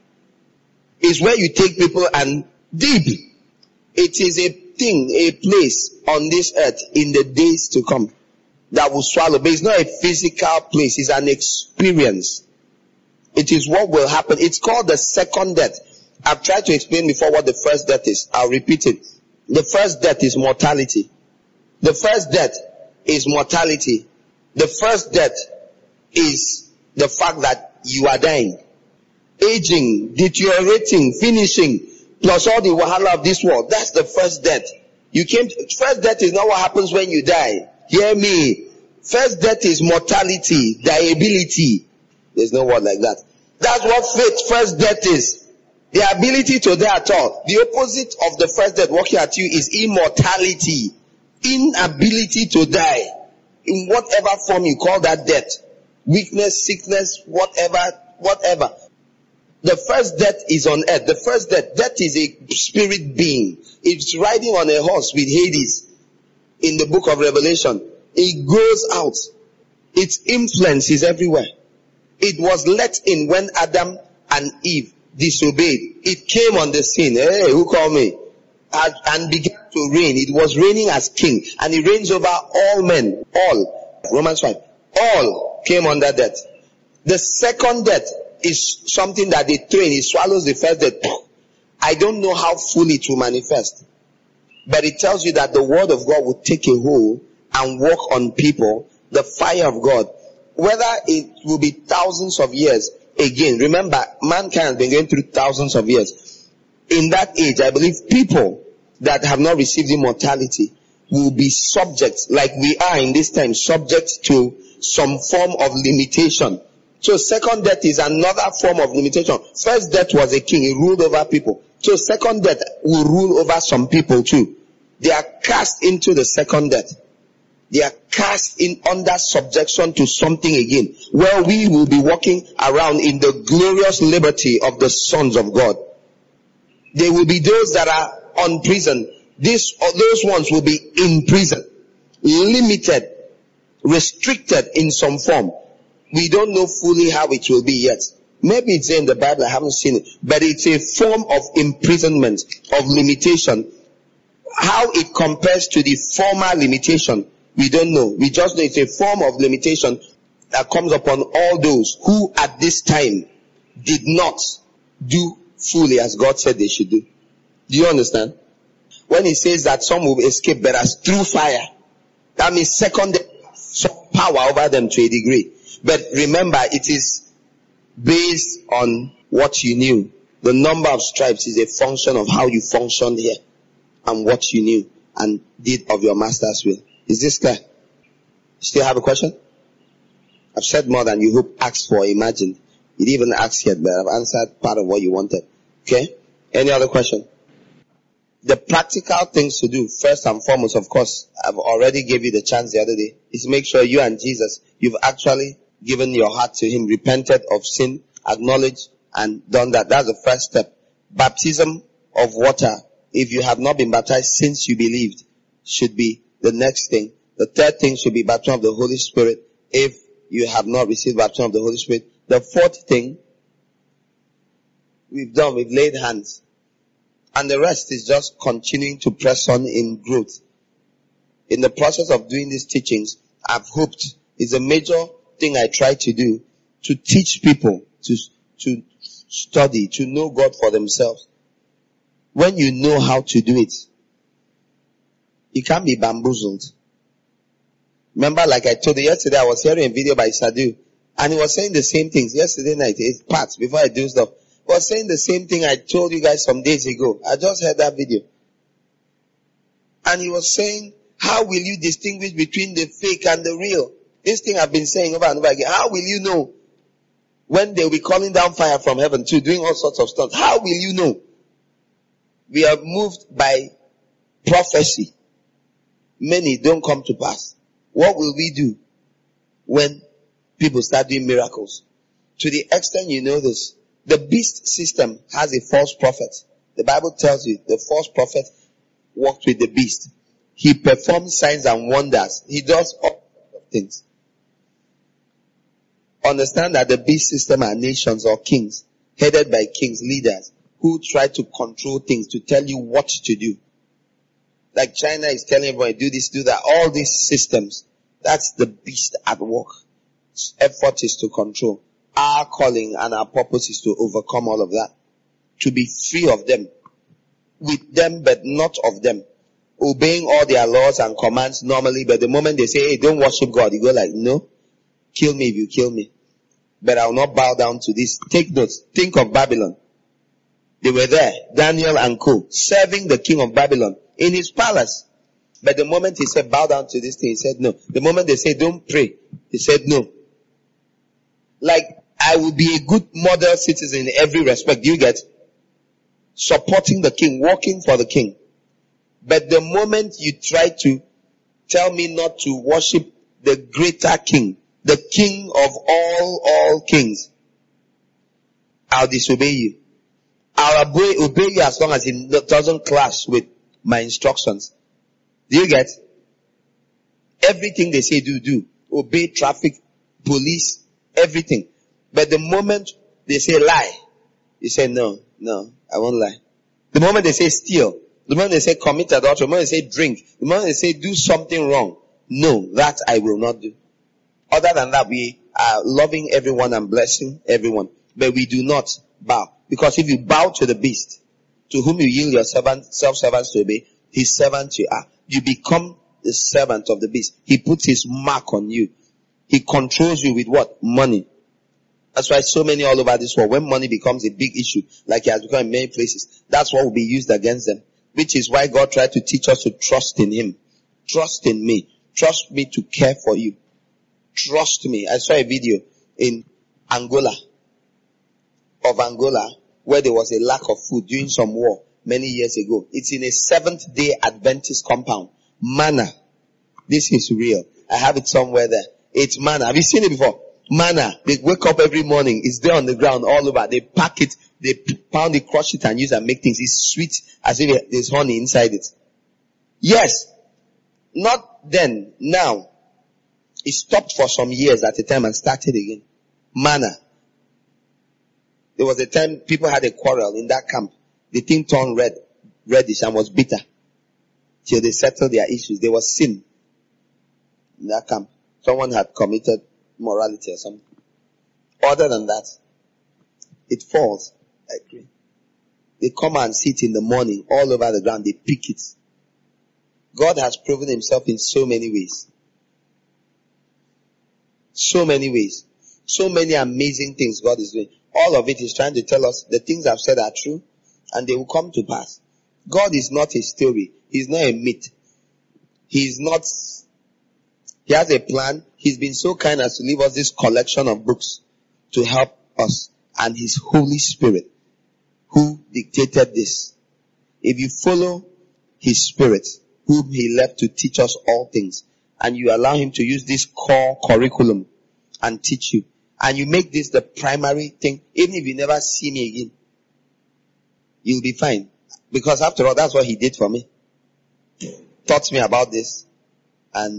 is where you take people and dip. It is a thing, a place on this earth in the days to come that will swallow. But it's not a physical place. It's an experience. It is what will happen. It's called the second death. I've tried to explain before what the first death is. I'll repeat it. The first death is mortality. The first death is mortality. The first death is the fact that you are dying. Aging, deteriorating, finishing, plus all the wahala of this world. That's the first death. First death is not what happens when you die. Hear me. First death is mortality, dieability. There's no word like that. That's what first death is. The ability to die at all. The opposite of the first death working at you is immortality. Inability to die. In whatever form you call that death. Weakness, sickness, whatever. The first death is on earth. The first death is a spirit being. It's riding on a horse with Hades in the book of Revelation. It goes out. Its influence is everywhere. It was let in when Adam and Eve disobeyed. It came on the scene. Hey, who called me? And began to reign. It was reigning as king. And it reigns over all men. All. Romans 5. All came under death. The second death is something that they train. It swallows the first death. I don't know how fully it will manifest. But it tells you that the word of God will take a hold and work on people. The fire of God. Whether it will be thousands of years. Again, remember, mankind has been going through thousands of years. In that age, I believe people that have not received immortality will be subject, like we are in this time, subject to some form of limitation. So second death is another form of limitation. First death was a king, he ruled over people. So second death will rule over some people too. They are cast into the second death. They are cast in under subjection to something again, where we will be walking around in the glorious liberty of the sons of God. There will be those that are on prison. Those ones will be in prison, limited, restricted in some form. We don't know fully how it will be yet. Maybe it's in the Bible, I haven't seen it, but it's a form of imprisonment, of limitation. How it compares to the former limitation, we don't know. We just know it's a form of limitation that comes upon all those who at this time did not do fully as God said they should do. Do you understand? When he says that some will escape, but as through fire, that means second some power over them to a degree. But remember, it is based on what you knew. The number of stripes is a function of how you functioned here and what you knew and did of your master's will. Is this clear? Still have a question? I've said more than you hope, asked for, imagined. You didn't even ask yet, but I've answered part of what you wanted. Okay? Any other question? The practical things to do, first and foremost, of course, I've already gave you the chance the other day, is make sure you and Jesus, you've actually given your heart to him, repented of sin, acknowledged, and done that. That's the first step. Baptism of water, if you have not been baptized since you believed, should be the next thing. The third thing should be baptism of the Holy Spirit, if you have not received baptism of the Holy Spirit. The fourth thing we've done, we've laid hands. And the rest is just continuing to press on in growth. In the process of doing these teachings, I've hoped, it's a major thing I try to do, to teach people to study, to know God for themselves. When you know how to do it, you can't be bamboozled. Remember, like I told you yesterday, I was hearing a video by Sadu, and he was saying the same things. Yesterday night, it's parts before I do stuff. He was saying the same thing I told you guys some days ago. I just heard that video. And he was saying, how will you distinguish between the fake and the real? This thing I've been saying over and over again. How will you know when they'll be calling down fire from heaven too, doing all sorts of stuff? How will you know? We are moved by prophecy. Many don't come to pass. What will we do when people start doing miracles? To the extent you know this, the beast system has a false prophet. The Bible tells you the false prophet walked with the beast. He performs signs and wonders. He does all sorts of things. Understand that the beast system are nations or kings, headed by kings, leaders, who try to control things, to tell you what to do. Like China is telling everyone, do this, do that. All these systems, that's the beast at work. Its effort is to control. Our calling and our purpose is to overcome all of that. To be free of them. With them, but not of them. Obeying all their laws and commands normally, but the moment they say, hey, don't worship God, you go like, no, kill me if you kill me. But I will not bow down to this. Take notes. Think of Babylon. They were there, Daniel and co, serving the king of Babylon in his palace. But the moment he said, bow down to this thing, he said no. The moment they said, don't pray, he said no. Like, I will be a good model citizen in every respect. Do you get? Supporting the king, working for the king. But the moment you try to tell me not to worship the greater king, the king of all kings, I'll disobey you. I'll obey you as long as it doesn't clash with my instructions. Do you get? Everything they say do. Obey traffic police, everything. But the moment they say lie, you say no, I won't lie. The moment they say steal, the moment they say commit adultery, the moment they say drink, the moment they say do something wrong, no, that I will not do. Other than that, we are loving everyone and blessing everyone. But we do not bow. Because if you bow to the beast, to whom you yield your self-servants to obey, his servant you are. You become the servant of the beast. He puts his mark on you. He controls you with what? Money. That's why so many all over this world, when money becomes a big issue, like it has become in many places, that's what will be used against them. Which is why God tried to teach us to trust in him. Trust in me. Trust me to care for you. Trust me. I saw a video in Angola, where there was a lack of food during some war many years ago. It's in a Seventh-day Adventist compound. Manna. This is real. I have it somewhere there. It's manna. Have you seen it before? Manna. They wake up every morning. It's there on the ground all over. They pack it, they pound it, crush it and use and make things. It's sweet as if there's honey inside it. Yes. Not then. Now. It stopped for some years at a time and started again. Manna. There was a time people had a quarrel in that camp. The thing turned reddish and was bitter. Till they settled their issues. There was sin in that camp. Someone had committed immorality or something. Other than that, it falls like rain. They come and sit in the morning all over the ground. They pick it. God has proven himself in so many ways. So many ways. So many amazing things God is doing. All of it is trying to tell us the things I've said are true and they will come to pass. God is not a story. He's not a myth. He has a plan. He's been so kind as to leave us this collection of books to help us, and his Holy Spirit who dictated this. If you follow his Spirit whom he left to teach us all things, and you allow him to use this core curriculum and teach you, and you make this the primary thing, even if you never see me again, you'll be fine. Because after all, that's what he did for me. Taught me about this, and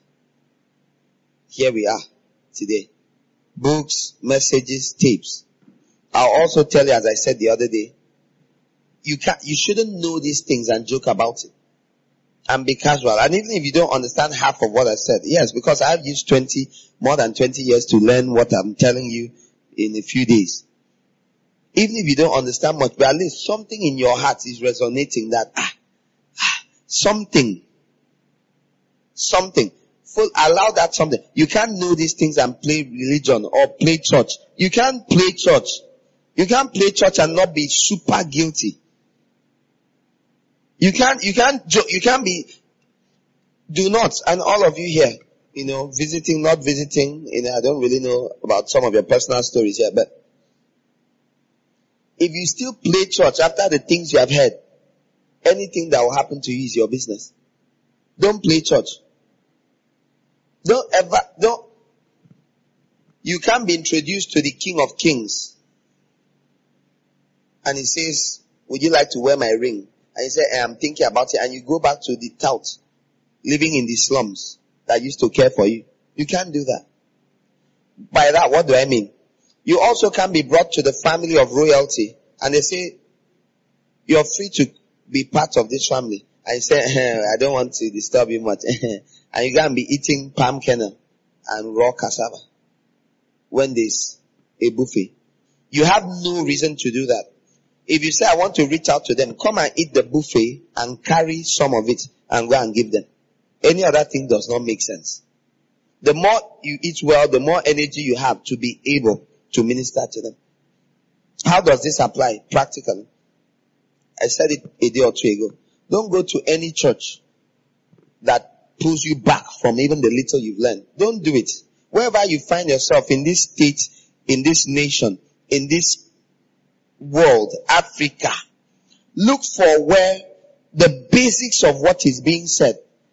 here we are today. Books, messages, tapes. I'll also tell you, as I said the other day, you shouldn't know these things and joke about it and be casual. And even if you don't understand half of what I said, yes, because I've used more than 20 years to learn what I'm telling you in a few days. Even if you don't understand much, but at least something in your heart is resonating that, something. Allow that something. You can't know these things and play religion or play church. You can't play church. You can't play church and not be super guilty. You can't be, do not, and all of you here, visiting, not visiting, I don't really know about some of your personal stories here, but if you still play church after the things you have heard, anything that will happen to you is your business. Don't play church. You can't be introduced to the King of Kings. And he says, would you like to wear my ring? And you say, I'm thinking about it. And you go back to the tout, living in the slums that used to care for you. You can't do that. By that, what do I mean? You also can be brought to the family of royalty. And they say, you're free to be part of this family. And you say, I don't want to disturb you much. And you can be eating palm kernel and raw cassava when there's a buffet. You have no reason to do that. If you say, I want to reach out to them, come and eat the buffet and carry some of it and go and give them. Any other thing does not make sense. The more you eat well, the more energy you have to be able to minister to them. How does this apply practically? I said it a day or two ago. Don't go to any church that pulls you back from even the little you've learned. Don't do it. Wherever you find yourself in this state, in this nation, in this world, Africa, look for where the basics of what is being said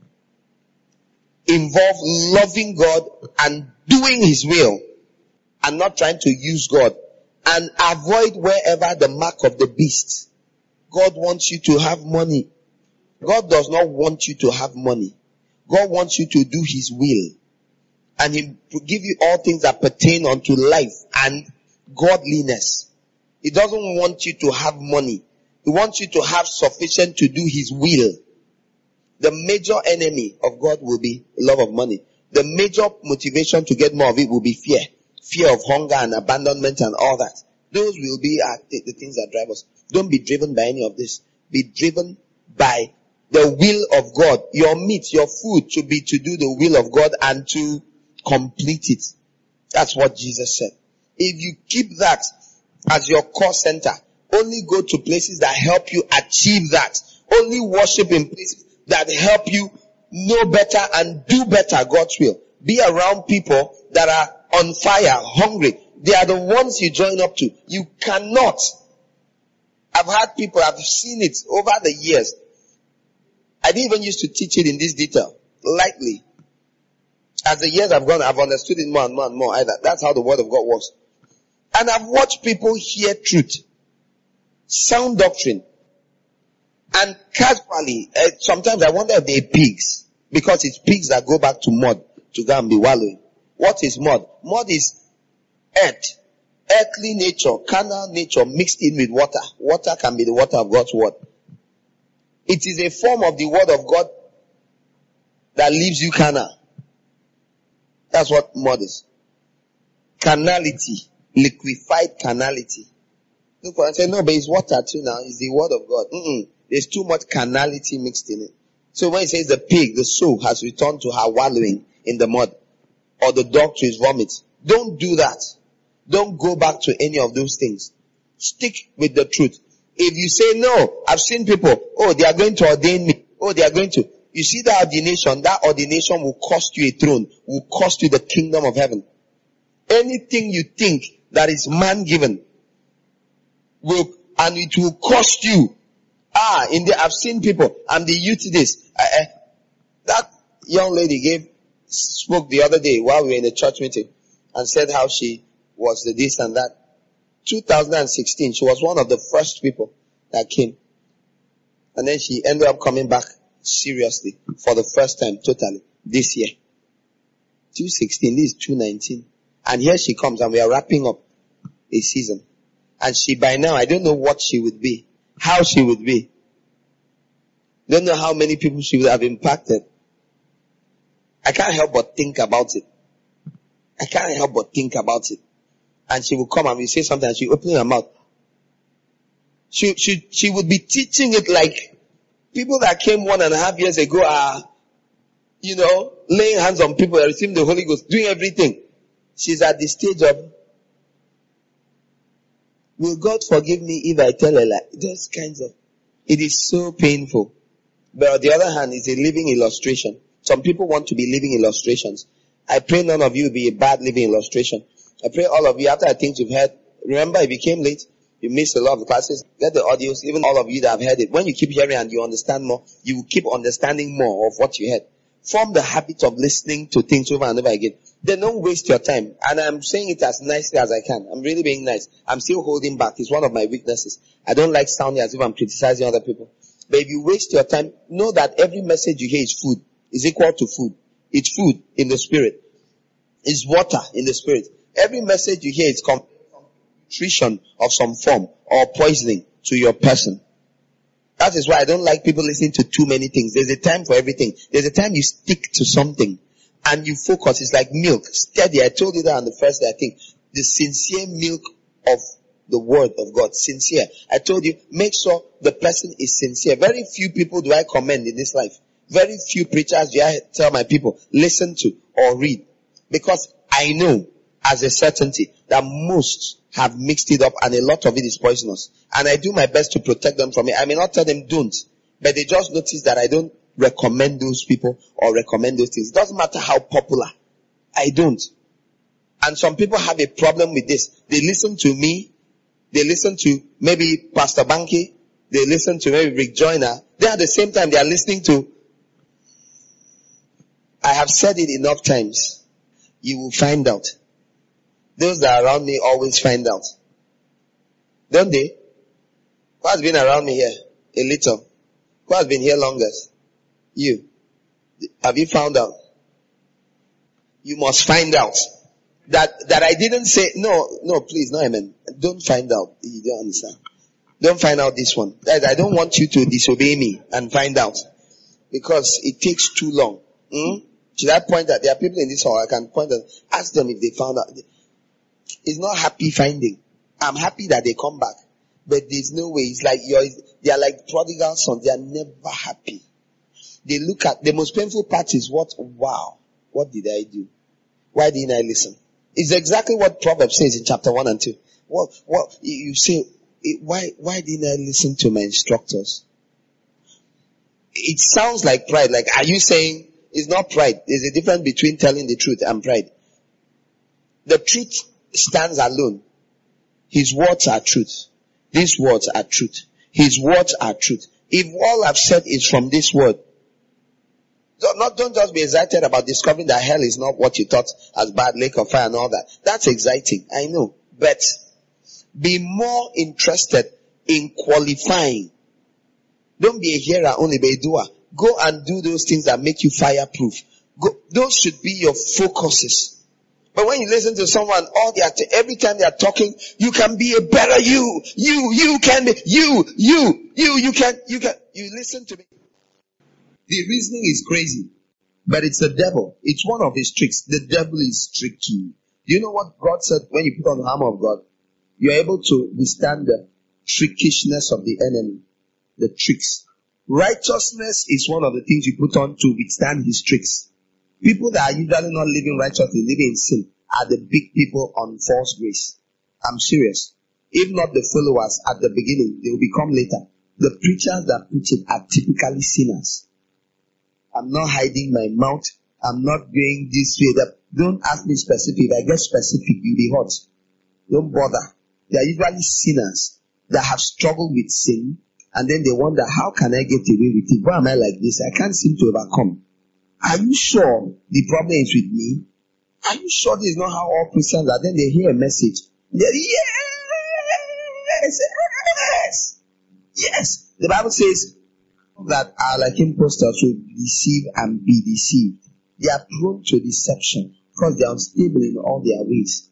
involve loving God and doing his will and not trying to use God, and avoid wherever the mark of the beast. God wants you to have money. God does not want you to have money. God wants you to do his will. And he will give you all things that pertain unto life and godliness. He doesn't want you to have money. He wants you to have sufficient to do his will. The major enemy of God will be love of money. The major motivation to get more of it will be fear. Fear of hunger and abandonment and all that. Those will be the things that drive us. Don't be driven by any of this. Be driven by the will of God. Your meat, your food should be to do the will of God and to complete it. That's what Jesus said. If you keep that as your core center, only go to places that help you achieve that. Only worship in places that help you know better and do better God's will. Be around people that are on fire, hungry. They are the ones you join up to. You cannot. I've had people, I've seen it over the years. I didn't even used to teach it in this detail, lightly. As the years have gone, I've understood it more and more and more. That's how the word of God works. And I've watched people hear truth, sound doctrine, and casually, sometimes I wonder if they're pigs, because it's pigs that go back to mud to go and be wallowing. What is mud? Mud is earth, earthly nature, carnal nature mixed in with water. Water can be the water of God's word. It is a form of the word of God that leaves you carnal. That's what mud is. Carnality, liquefied carnality. Look for and say, no, but it's water too now. It's the word of God. There's too much carnality mixed in it. So when it says the pig, the soul has returned to her wallowing in the mud, or the dog to his vomit, don't do that. Don't go back to any of those things. Stick with the truth. If you say, no, I've seen people, they are going to ordain me. They are going to. You see that ordination will cost you a throne, will cost you the kingdom of heaven. Anything you think that is man-given and it will cost you. I've seen people, and the youth this. That young lady spoke the other day while we were in a church meeting and said how she was the this and that. 2016, she was one of the first people that came. And then she ended up coming back seriously for the first time totally this year. 2016, this is 2019. And here she comes and we are wrapping up a season. And she, by now, I don't know what she would be, how she would be. Don't know how many people she would have impacted. I can't help but think about it. And she will come and we say something and she open her mouth. She would be teaching it like people that came 1.5 years ago are, laying hands on people and receiving the Holy Ghost, doing everything. She's at the stage of, will God forgive me if I tell a lie? Those kinds of, it is so painful. But on the other hand, it's a living illustration. Some people want to be living illustrations. I pray none of you will be a bad living illustration. I pray all of you, after the things you've heard, remember if you came late, you missed a lot of the classes, get the audios, even all of you that have heard it. When you keep hearing and you understand more, you will keep understanding more of what you heard. Form the habit of listening to things over and over again. Then don't waste your time. And I'm saying it as nicely as I can. I'm really being nice. I'm still holding back. It's one of my weaknesses. I don't like sounding as if I'm criticizing other people. But if you waste your time, know that every message you hear is food. Is equal to food. It's food in the spirit. It's water in the spirit. Every message you hear is nutrition of some form or poisoning to your person. That is why I don't like people listening to too many things. There's a time for everything. There's a time you stick to something and you focus. It's like milk. Steady. I told you that on the first day, I think. The sincere milk of the word of God. Sincere. I told you, make sure the person is sincere. Very few people do I commend in this life. Very few preachers do I tell my people, listen to or read. Because I know as a certainty that most have mixed it up and a lot of it is poisonous. And I do my best to protect them from it. I may not tell them don't, but they just notice that I don't recommend those people or recommend those things. It doesn't matter how popular. I don't. And some people have a problem with this. They listen to me. They listen to maybe Pastor Banky. They listen to maybe Rick Joyner. They at the same time they are listening to. I have said it enough times. You will find out. Those that are around me always find out. Don't they? Who has been around me here? A little. Who has been here longest? You. Have you found out? You must find out. That I didn't say, no, please, no, amen. Don't find out. You don't understand. Don't find out this one. I don't want you to disobey me and find out. Because it takes too long. To that point that there are people in this hall, I can point and ask them if they found out. It's not happy finding. I'm happy that they come back. But there's no way. It's like they are like prodigal sons. They are never happy. They look at, the most painful part is what did I do? Why didn't I listen? It's exactly what Proverbs says in chapter 1 and 2. What you say, why didn't I listen to my instructors? It sounds like pride. Like, are you saying it's not pride? There's a difference between telling the truth and pride. The truth stands alone. His words are truth. These words are truth. His words are truth. If all I've said is from this word, don't just be excited about discovering that hell is not what you thought as bad, lake of fire and all that. That's exciting, I know. But be more interested in qualifying. Don't be a hearer only, be a doer. Go and do those things that make you fireproof. Those should be your focuses. But when you listen to someone, every time they are talking, you can be a better you. You can be, you can, you listen to me. The reasoning is crazy, but it's the devil. It's one of his tricks. The devil is tricky. Do you know what God said when you put on the armor of God? You're able to withstand the trickishness of the enemy. The tricks. Righteousness is one of the things you put on to withstand his tricks. People that are usually not living righteously, living in sin, are the big people on false grace. I'm serious. If not the followers at the beginning, they will become later. The preachers that preach it are typically sinners. I'm not hiding my mouth. I'm not going this way. Don't ask me specific. If I get specific, you'll be hot. Don't bother. They are usually sinners that have struggled with sin, and then they wonder, how can I get away with it? Why am I like this? I can't seem to overcome. Are you sure the problem is with me? Are you sure this is not how all Christians are? Then they hear a message. They're, yes. The Bible says that are like impostors who deceive and be deceived. They are prone to deception because they are unstable in all their ways.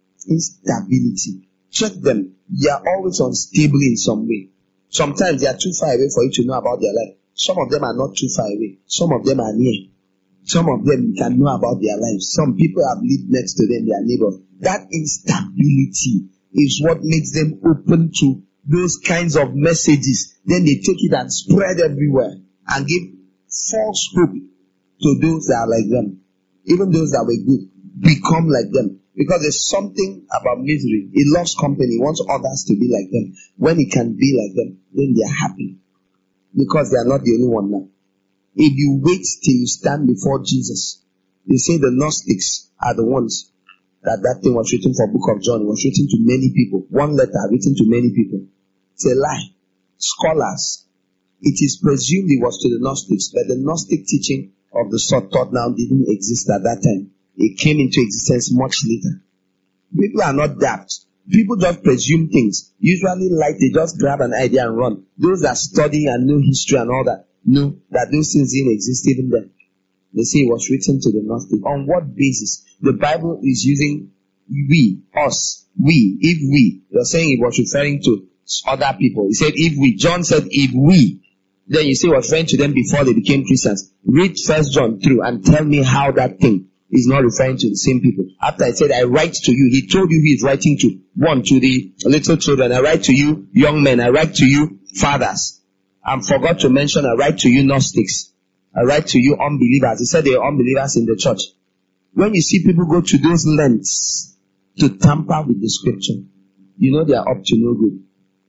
Instability. Check them. They are always unstable in some way. Sometimes they are too far away for you to know about their life. Some of them are not too far away. Some of them are near. Some of them can know about their lives. Some people have lived next to them, their neighbors. That instability is what makes them open to those kinds of messages. Then they take it and spread everywhere and give false hope to those that are like them. Even those that were good become like them. Because there's something about misery. It loves company. It wants others to be like them. When it can be like them, then they are happy. Because they are not the only one now. If you wait till you stand before Jesus, they say the Gnostics are the ones that thing was written for Book of John. It was written to many people. One letter written to many people. It's a lie. Scholars, it is presumed it was to the Gnostics, but the Gnostic teaching of the sort taught now didn't exist at that time. It came into existence much later. People are not daft. People just presume things. Usually they just grab an idea and run. Those that study and know history and all that know that those things didn't exist even then. They say it was written to the Gnostic. On what basis? The Bible is using we, us, we, if we. You're saying it was referring to other people. He said if we. John said if we. Then you say it was referring to them before they became Christians. Read 1 John through and tell me how that thing is not referring to the same people. After I said, I write to you, he told you who he's writing to. One, to the little children. I write to you, young men. I write to you, fathers. I forgot to mention, I write to you, Gnostics. I write to you, unbelievers. He said they are unbelievers in the church. When you see people go to those lengths to tamper with the scripture, you know they are up to no good.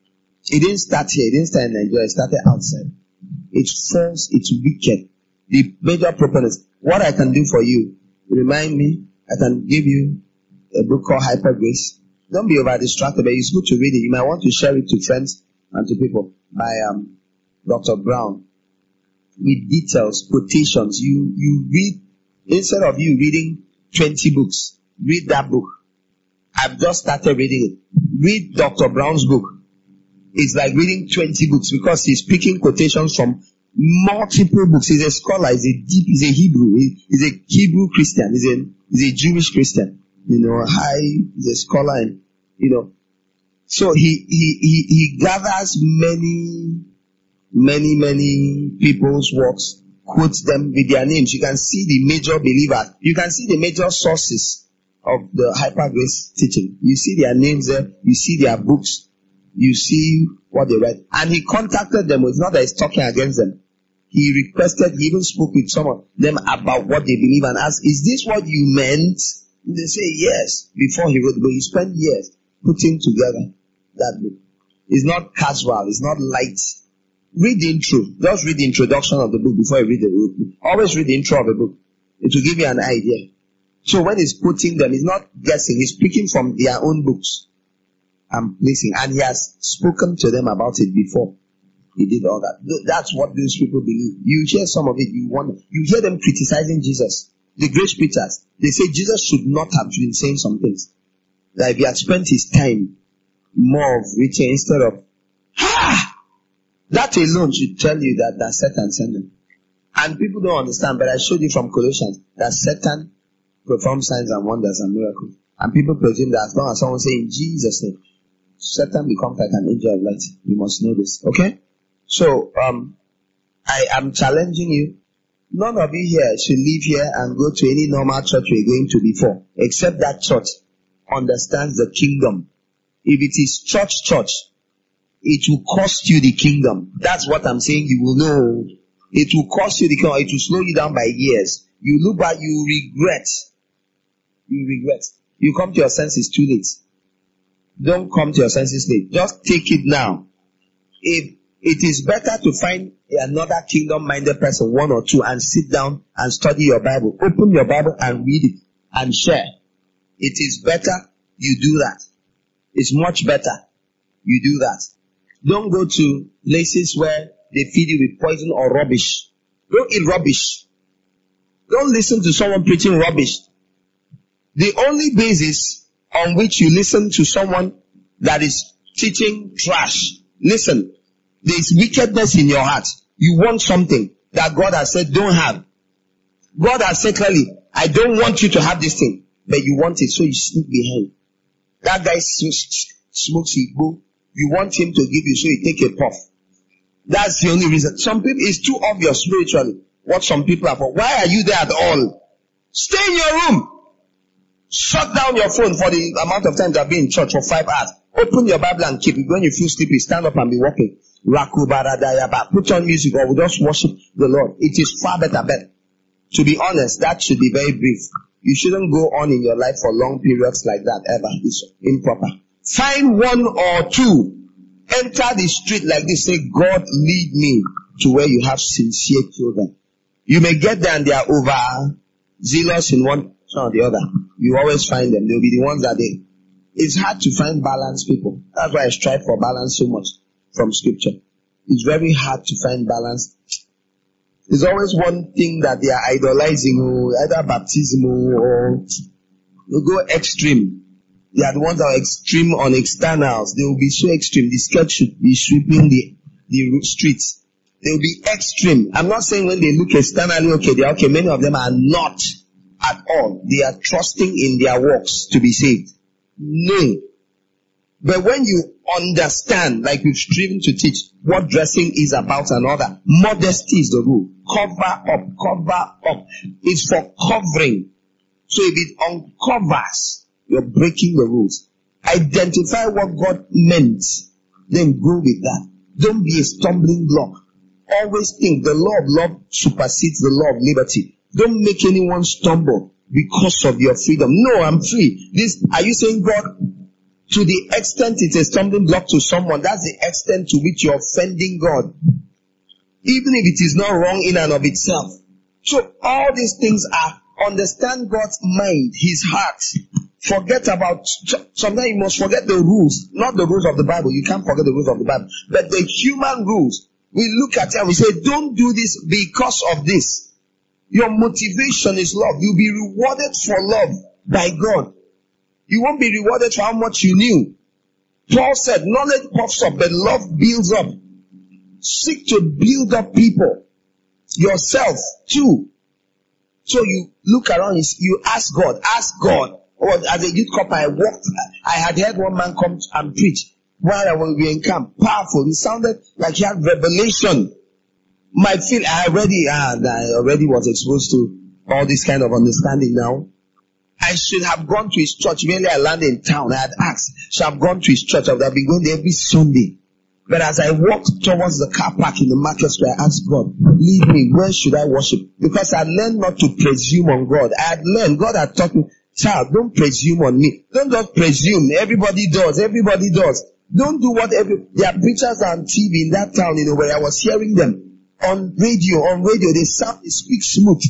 It didn't start here. It didn't start in Nigeria. It started outside. It's false. It's wicked. The major problem is, what I can do for you, remind me, I can give you a book called Hyper Grace. Don't be over distracted, but it's good to read it. You might want to share it to friends and to people. By Dr. Brown. With details, quotations. You read, instead of you reading 20 books, read that book. I've just started reading it. Read Dr. Brown's book. It's like reading 20 books because he's picking quotations from multiple books. He's a scholar. He's a Hebrew. He's a Hebrew Christian. He's a Jewish Christian. He's a scholar, and so he gathers many people's works, quotes them with their names. You can see the major believers. You can see the major sources of the hyper grace teaching. You see their names there. You see their books. You see what they write. And he contacted them. It's not that he's talking against them. He even spoke with some of them about what they believe and asked, is this what you meant? And they say yes. Before he wrote the book, he spent years putting together that book. It's not casual. It's not light. Read the intro. Just read the introduction of the book before you read the book. Always read the intro of the book. It will give you an idea. So when he's putting them, he's not guessing. He's speaking from their own books and placing. And he has spoken to them about it before he did all that. That's what those people believe. You hear some of it. You hear them criticizing Jesus. The great preachers, they say Jesus should not have been saying some things. Like he had spent his time more of reaching instead of, that alone should tell you that Satan sent them. And people don't understand, but I showed you from Colossians that Satan performs signs and wonders and miracles. And people presume that as long as someone says in Jesus' name, Satan becomes like an angel of light. You must know this. Okay? So, I am challenging you. None of you here should leave here and go to any normal church we're going to before, except that church understands the kingdom. If it is church, it will cost you the kingdom. That's what I'm saying. You will know. It will cost you the kingdom. It will slow you down by years. You look back, you regret. You come to your senses too late. Don't come to your senses late. Just take it now. If it is better to find another kingdom-minded person, one or two, and sit down and study your Bible. Open your Bible and read it and share. It is better you do that. It's much better you do that. Don't go to places where they feed you with poison or rubbish. Don't eat rubbish. Don't listen to someone preaching rubbish. The only basis on which you listen to someone that is teaching trash, listen, there is wickedness in your heart. You want something that God has said don't have. God has said clearly, I don't want you to have this thing, but you want it, so you sneak behind. That guy smokes igbo. You want him to give you, so you take a puff. That's the only reason. Some people, it's too obvious spiritually what some people are for. Why are you there at all? Stay in your room. Shut down your phone for the amount of time that be in church for 5 hours. Open your Bible and keep it. When you feel sleepy, stand up and be walking. Put on music or just worship the Lord. It is far better. But to be honest, that should be very brief. You shouldn't go on in your life for long periods like that ever. It's improper. Find one or two. Enter the street like this. Say, God, lead me to where you have sincere children. You may get there and they are over zealous in one or the other. You always find them. They'll be the ones that it's hard to find balanced people. That's why I strive for balance so much from scripture. It's very hard to find balance. There's always one thing that they are idolizing, or either baptism or you go extreme. They are the ones that are extreme on externals. They will be so extreme. The skirt should be sweeping the streets. They will be extreme. I'm not saying when they look externally, okay, they are okay. Many of them are not at all. They are trusting in their works to be saved. No. But when you understand, like we've striven to teach, what dressing is about and all that, modesty is the rule. Cover up. It's for covering. So if it uncovers, you're breaking the rules. Identify what God meant, then go with that. Don't be a stumbling block. Always think the law of love supersedes the law of liberty. Don't make anyone stumble because of your freedom. No, I'm free. Are you saying God, to the extent it's a stumbling block to someone, that's the extent to which you're offending God. Even if it is not wrong in and of itself. So all these things are, understand God's mind, His heart. Forget about, sometimes you must forget the rules, not the rules of the Bible. You can't forget the rules of the Bible. But the human rules, we look at it and we say, don't do this because of this. Your motivation is love. You'll be rewarded for love by God. You won't be rewarded for how much you knew. Paul said, knowledge puffs up, but love builds up. Seek to build up people. Yourself too. So you look around, you ask God. Or as a youth corps, I had heard one man come and preach while I was in camp. Powerful. It sounded like he had revelation. I already was exposed to all this kind of understanding now. I should have gone to his church. Immediately I landed in town, I had asked, should I have gone to his church? I would have been going there every Sunday. But as I walked towards the car park in the market square, I asked God, lead me, where should I worship? Because I had learned not to presume on God. God had taught me, child, don't presume on me. Don't just presume. Everybody does. Don't do what there are preachers on TV in that town, where I was hearing them on radio, they speak smooth,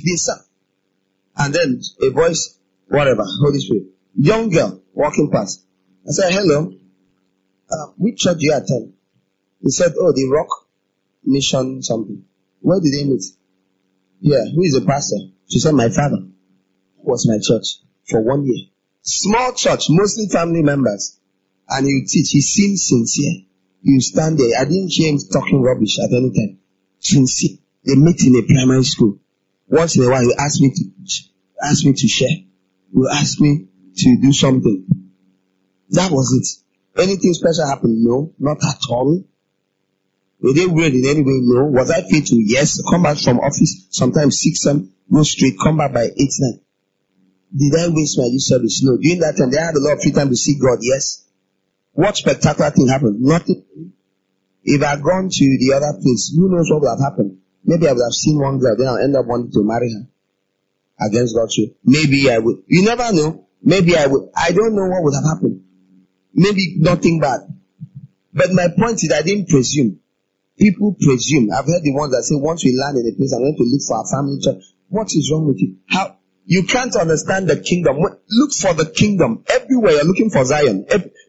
and then a voice, whatever, Holy Spirit, young girl walking past. I said, hello, which church do you attend? He said, the Rock Mission something. Where did they meet? Yeah, who is the pastor? She said, my father was my church for 1 year. Small church, mostly family members. And he teach. He seems sincere. You stand there. I didn't hear him talking rubbish at any time. Sincere. They meet in a primary school. Once in a while, he ask me to share. He ask me to do something. That was it. Anything special happened? No, not at all. Were they weird in any way? No. Was I faithful? Yes. Come back from office sometimes 6, 7, go straight, come back by 8, 9. Did I waste my youth service? No. During that time, they had a lot of free time to seek God. Yes. What spectacular thing happened? Nothing. If I had gone to the other place, who knows what would have happened? Maybe I would have seen one girl, then I'll end up wanting to marry her against God's will. Maybe I would. You never know. Maybe I would. I don't know what would have happened. Maybe nothing bad. But my point is, I didn't presume. People presume. I've heard the ones that say, once we land in a place, I'm going to look for our family church. What is wrong with you? How? You can't understand the kingdom. Look for the kingdom. Everywhere you're looking for Zion.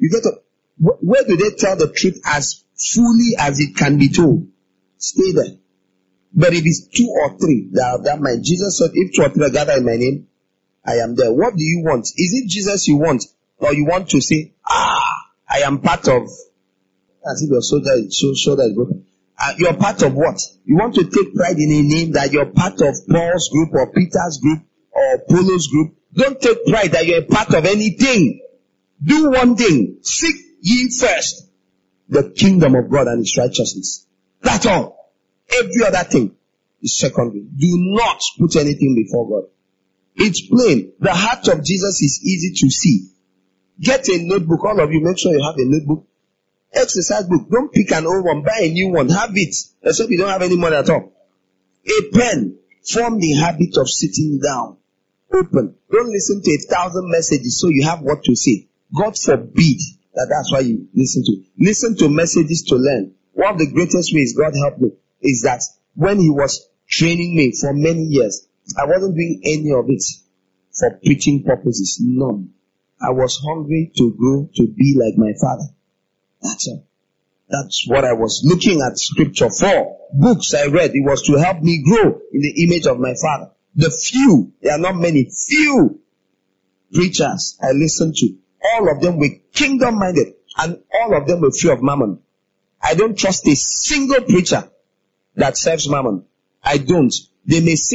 Where do they tell the truth as fully as it can be told? Stay there. But if it's 2 or 3 that have that mind, Jesus said, if 2 or 3 are gathered in my name, I am there. What do you want? Is it Jesus you want? Or you want to say, I am part of, as if your shoulder is broken. You're part of what? You want to take pride in a name that you're part of Paul's group or Peter's group or Apollo's group. Don't take pride that you're a part of anything. Do one thing. Seek ye first the kingdom of God and his righteousness. That's all. Every other thing is secondary. Do not put anything before God. It's plain. The heart of Jesus is easy to see. Get a notebook. All of you, make sure you have a notebook. Exercise book. Don't pick an old one. Buy a new one. Have it. Except you don't have any money at all. A pen. Form the habit of sitting down. Open. Don't listen to 1,000 messages so you have what to say. God forbid that's why you listen to. Listen to messages to learn. One of the greatest ways God helped me is that when he was training me for many years, I wasn't doing any of it for preaching purposes. None. I was hungry to grow to be like my father. That's all. That's what I was looking at scripture for. Books I read, it was to help me grow in the image of my father. There are not many, few preachers I listened to. All of them were kingdom minded and all of them were free of mammon. I don't trust a single preacher that serves mammon. I don't. They may say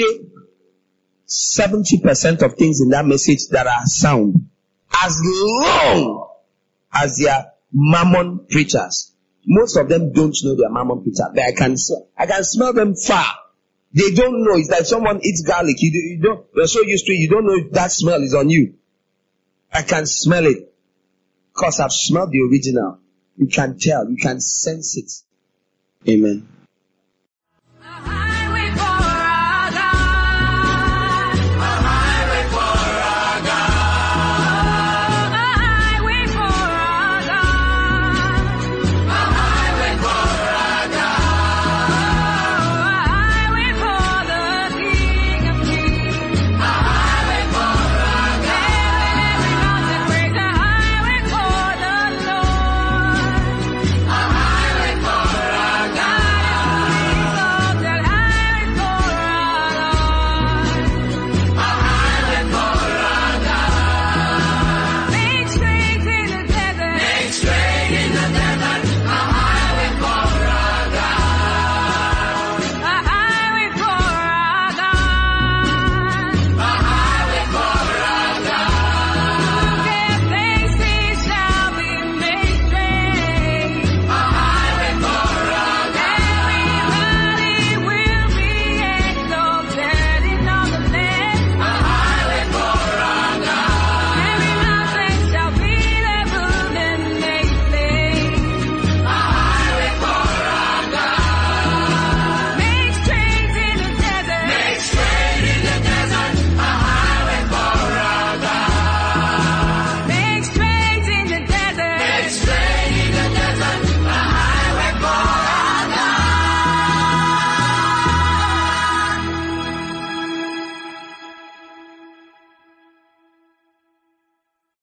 70% of things in that message that are sound, as long as they are mammon preachers. Most of them don't know they are mammon preachers, but I can smell them far. They don't know. It's like someone eats garlic. You're so used to it, you don't know that smell is on you. I can smell it because I've smelled the original. You can tell, you can sense it. Amen.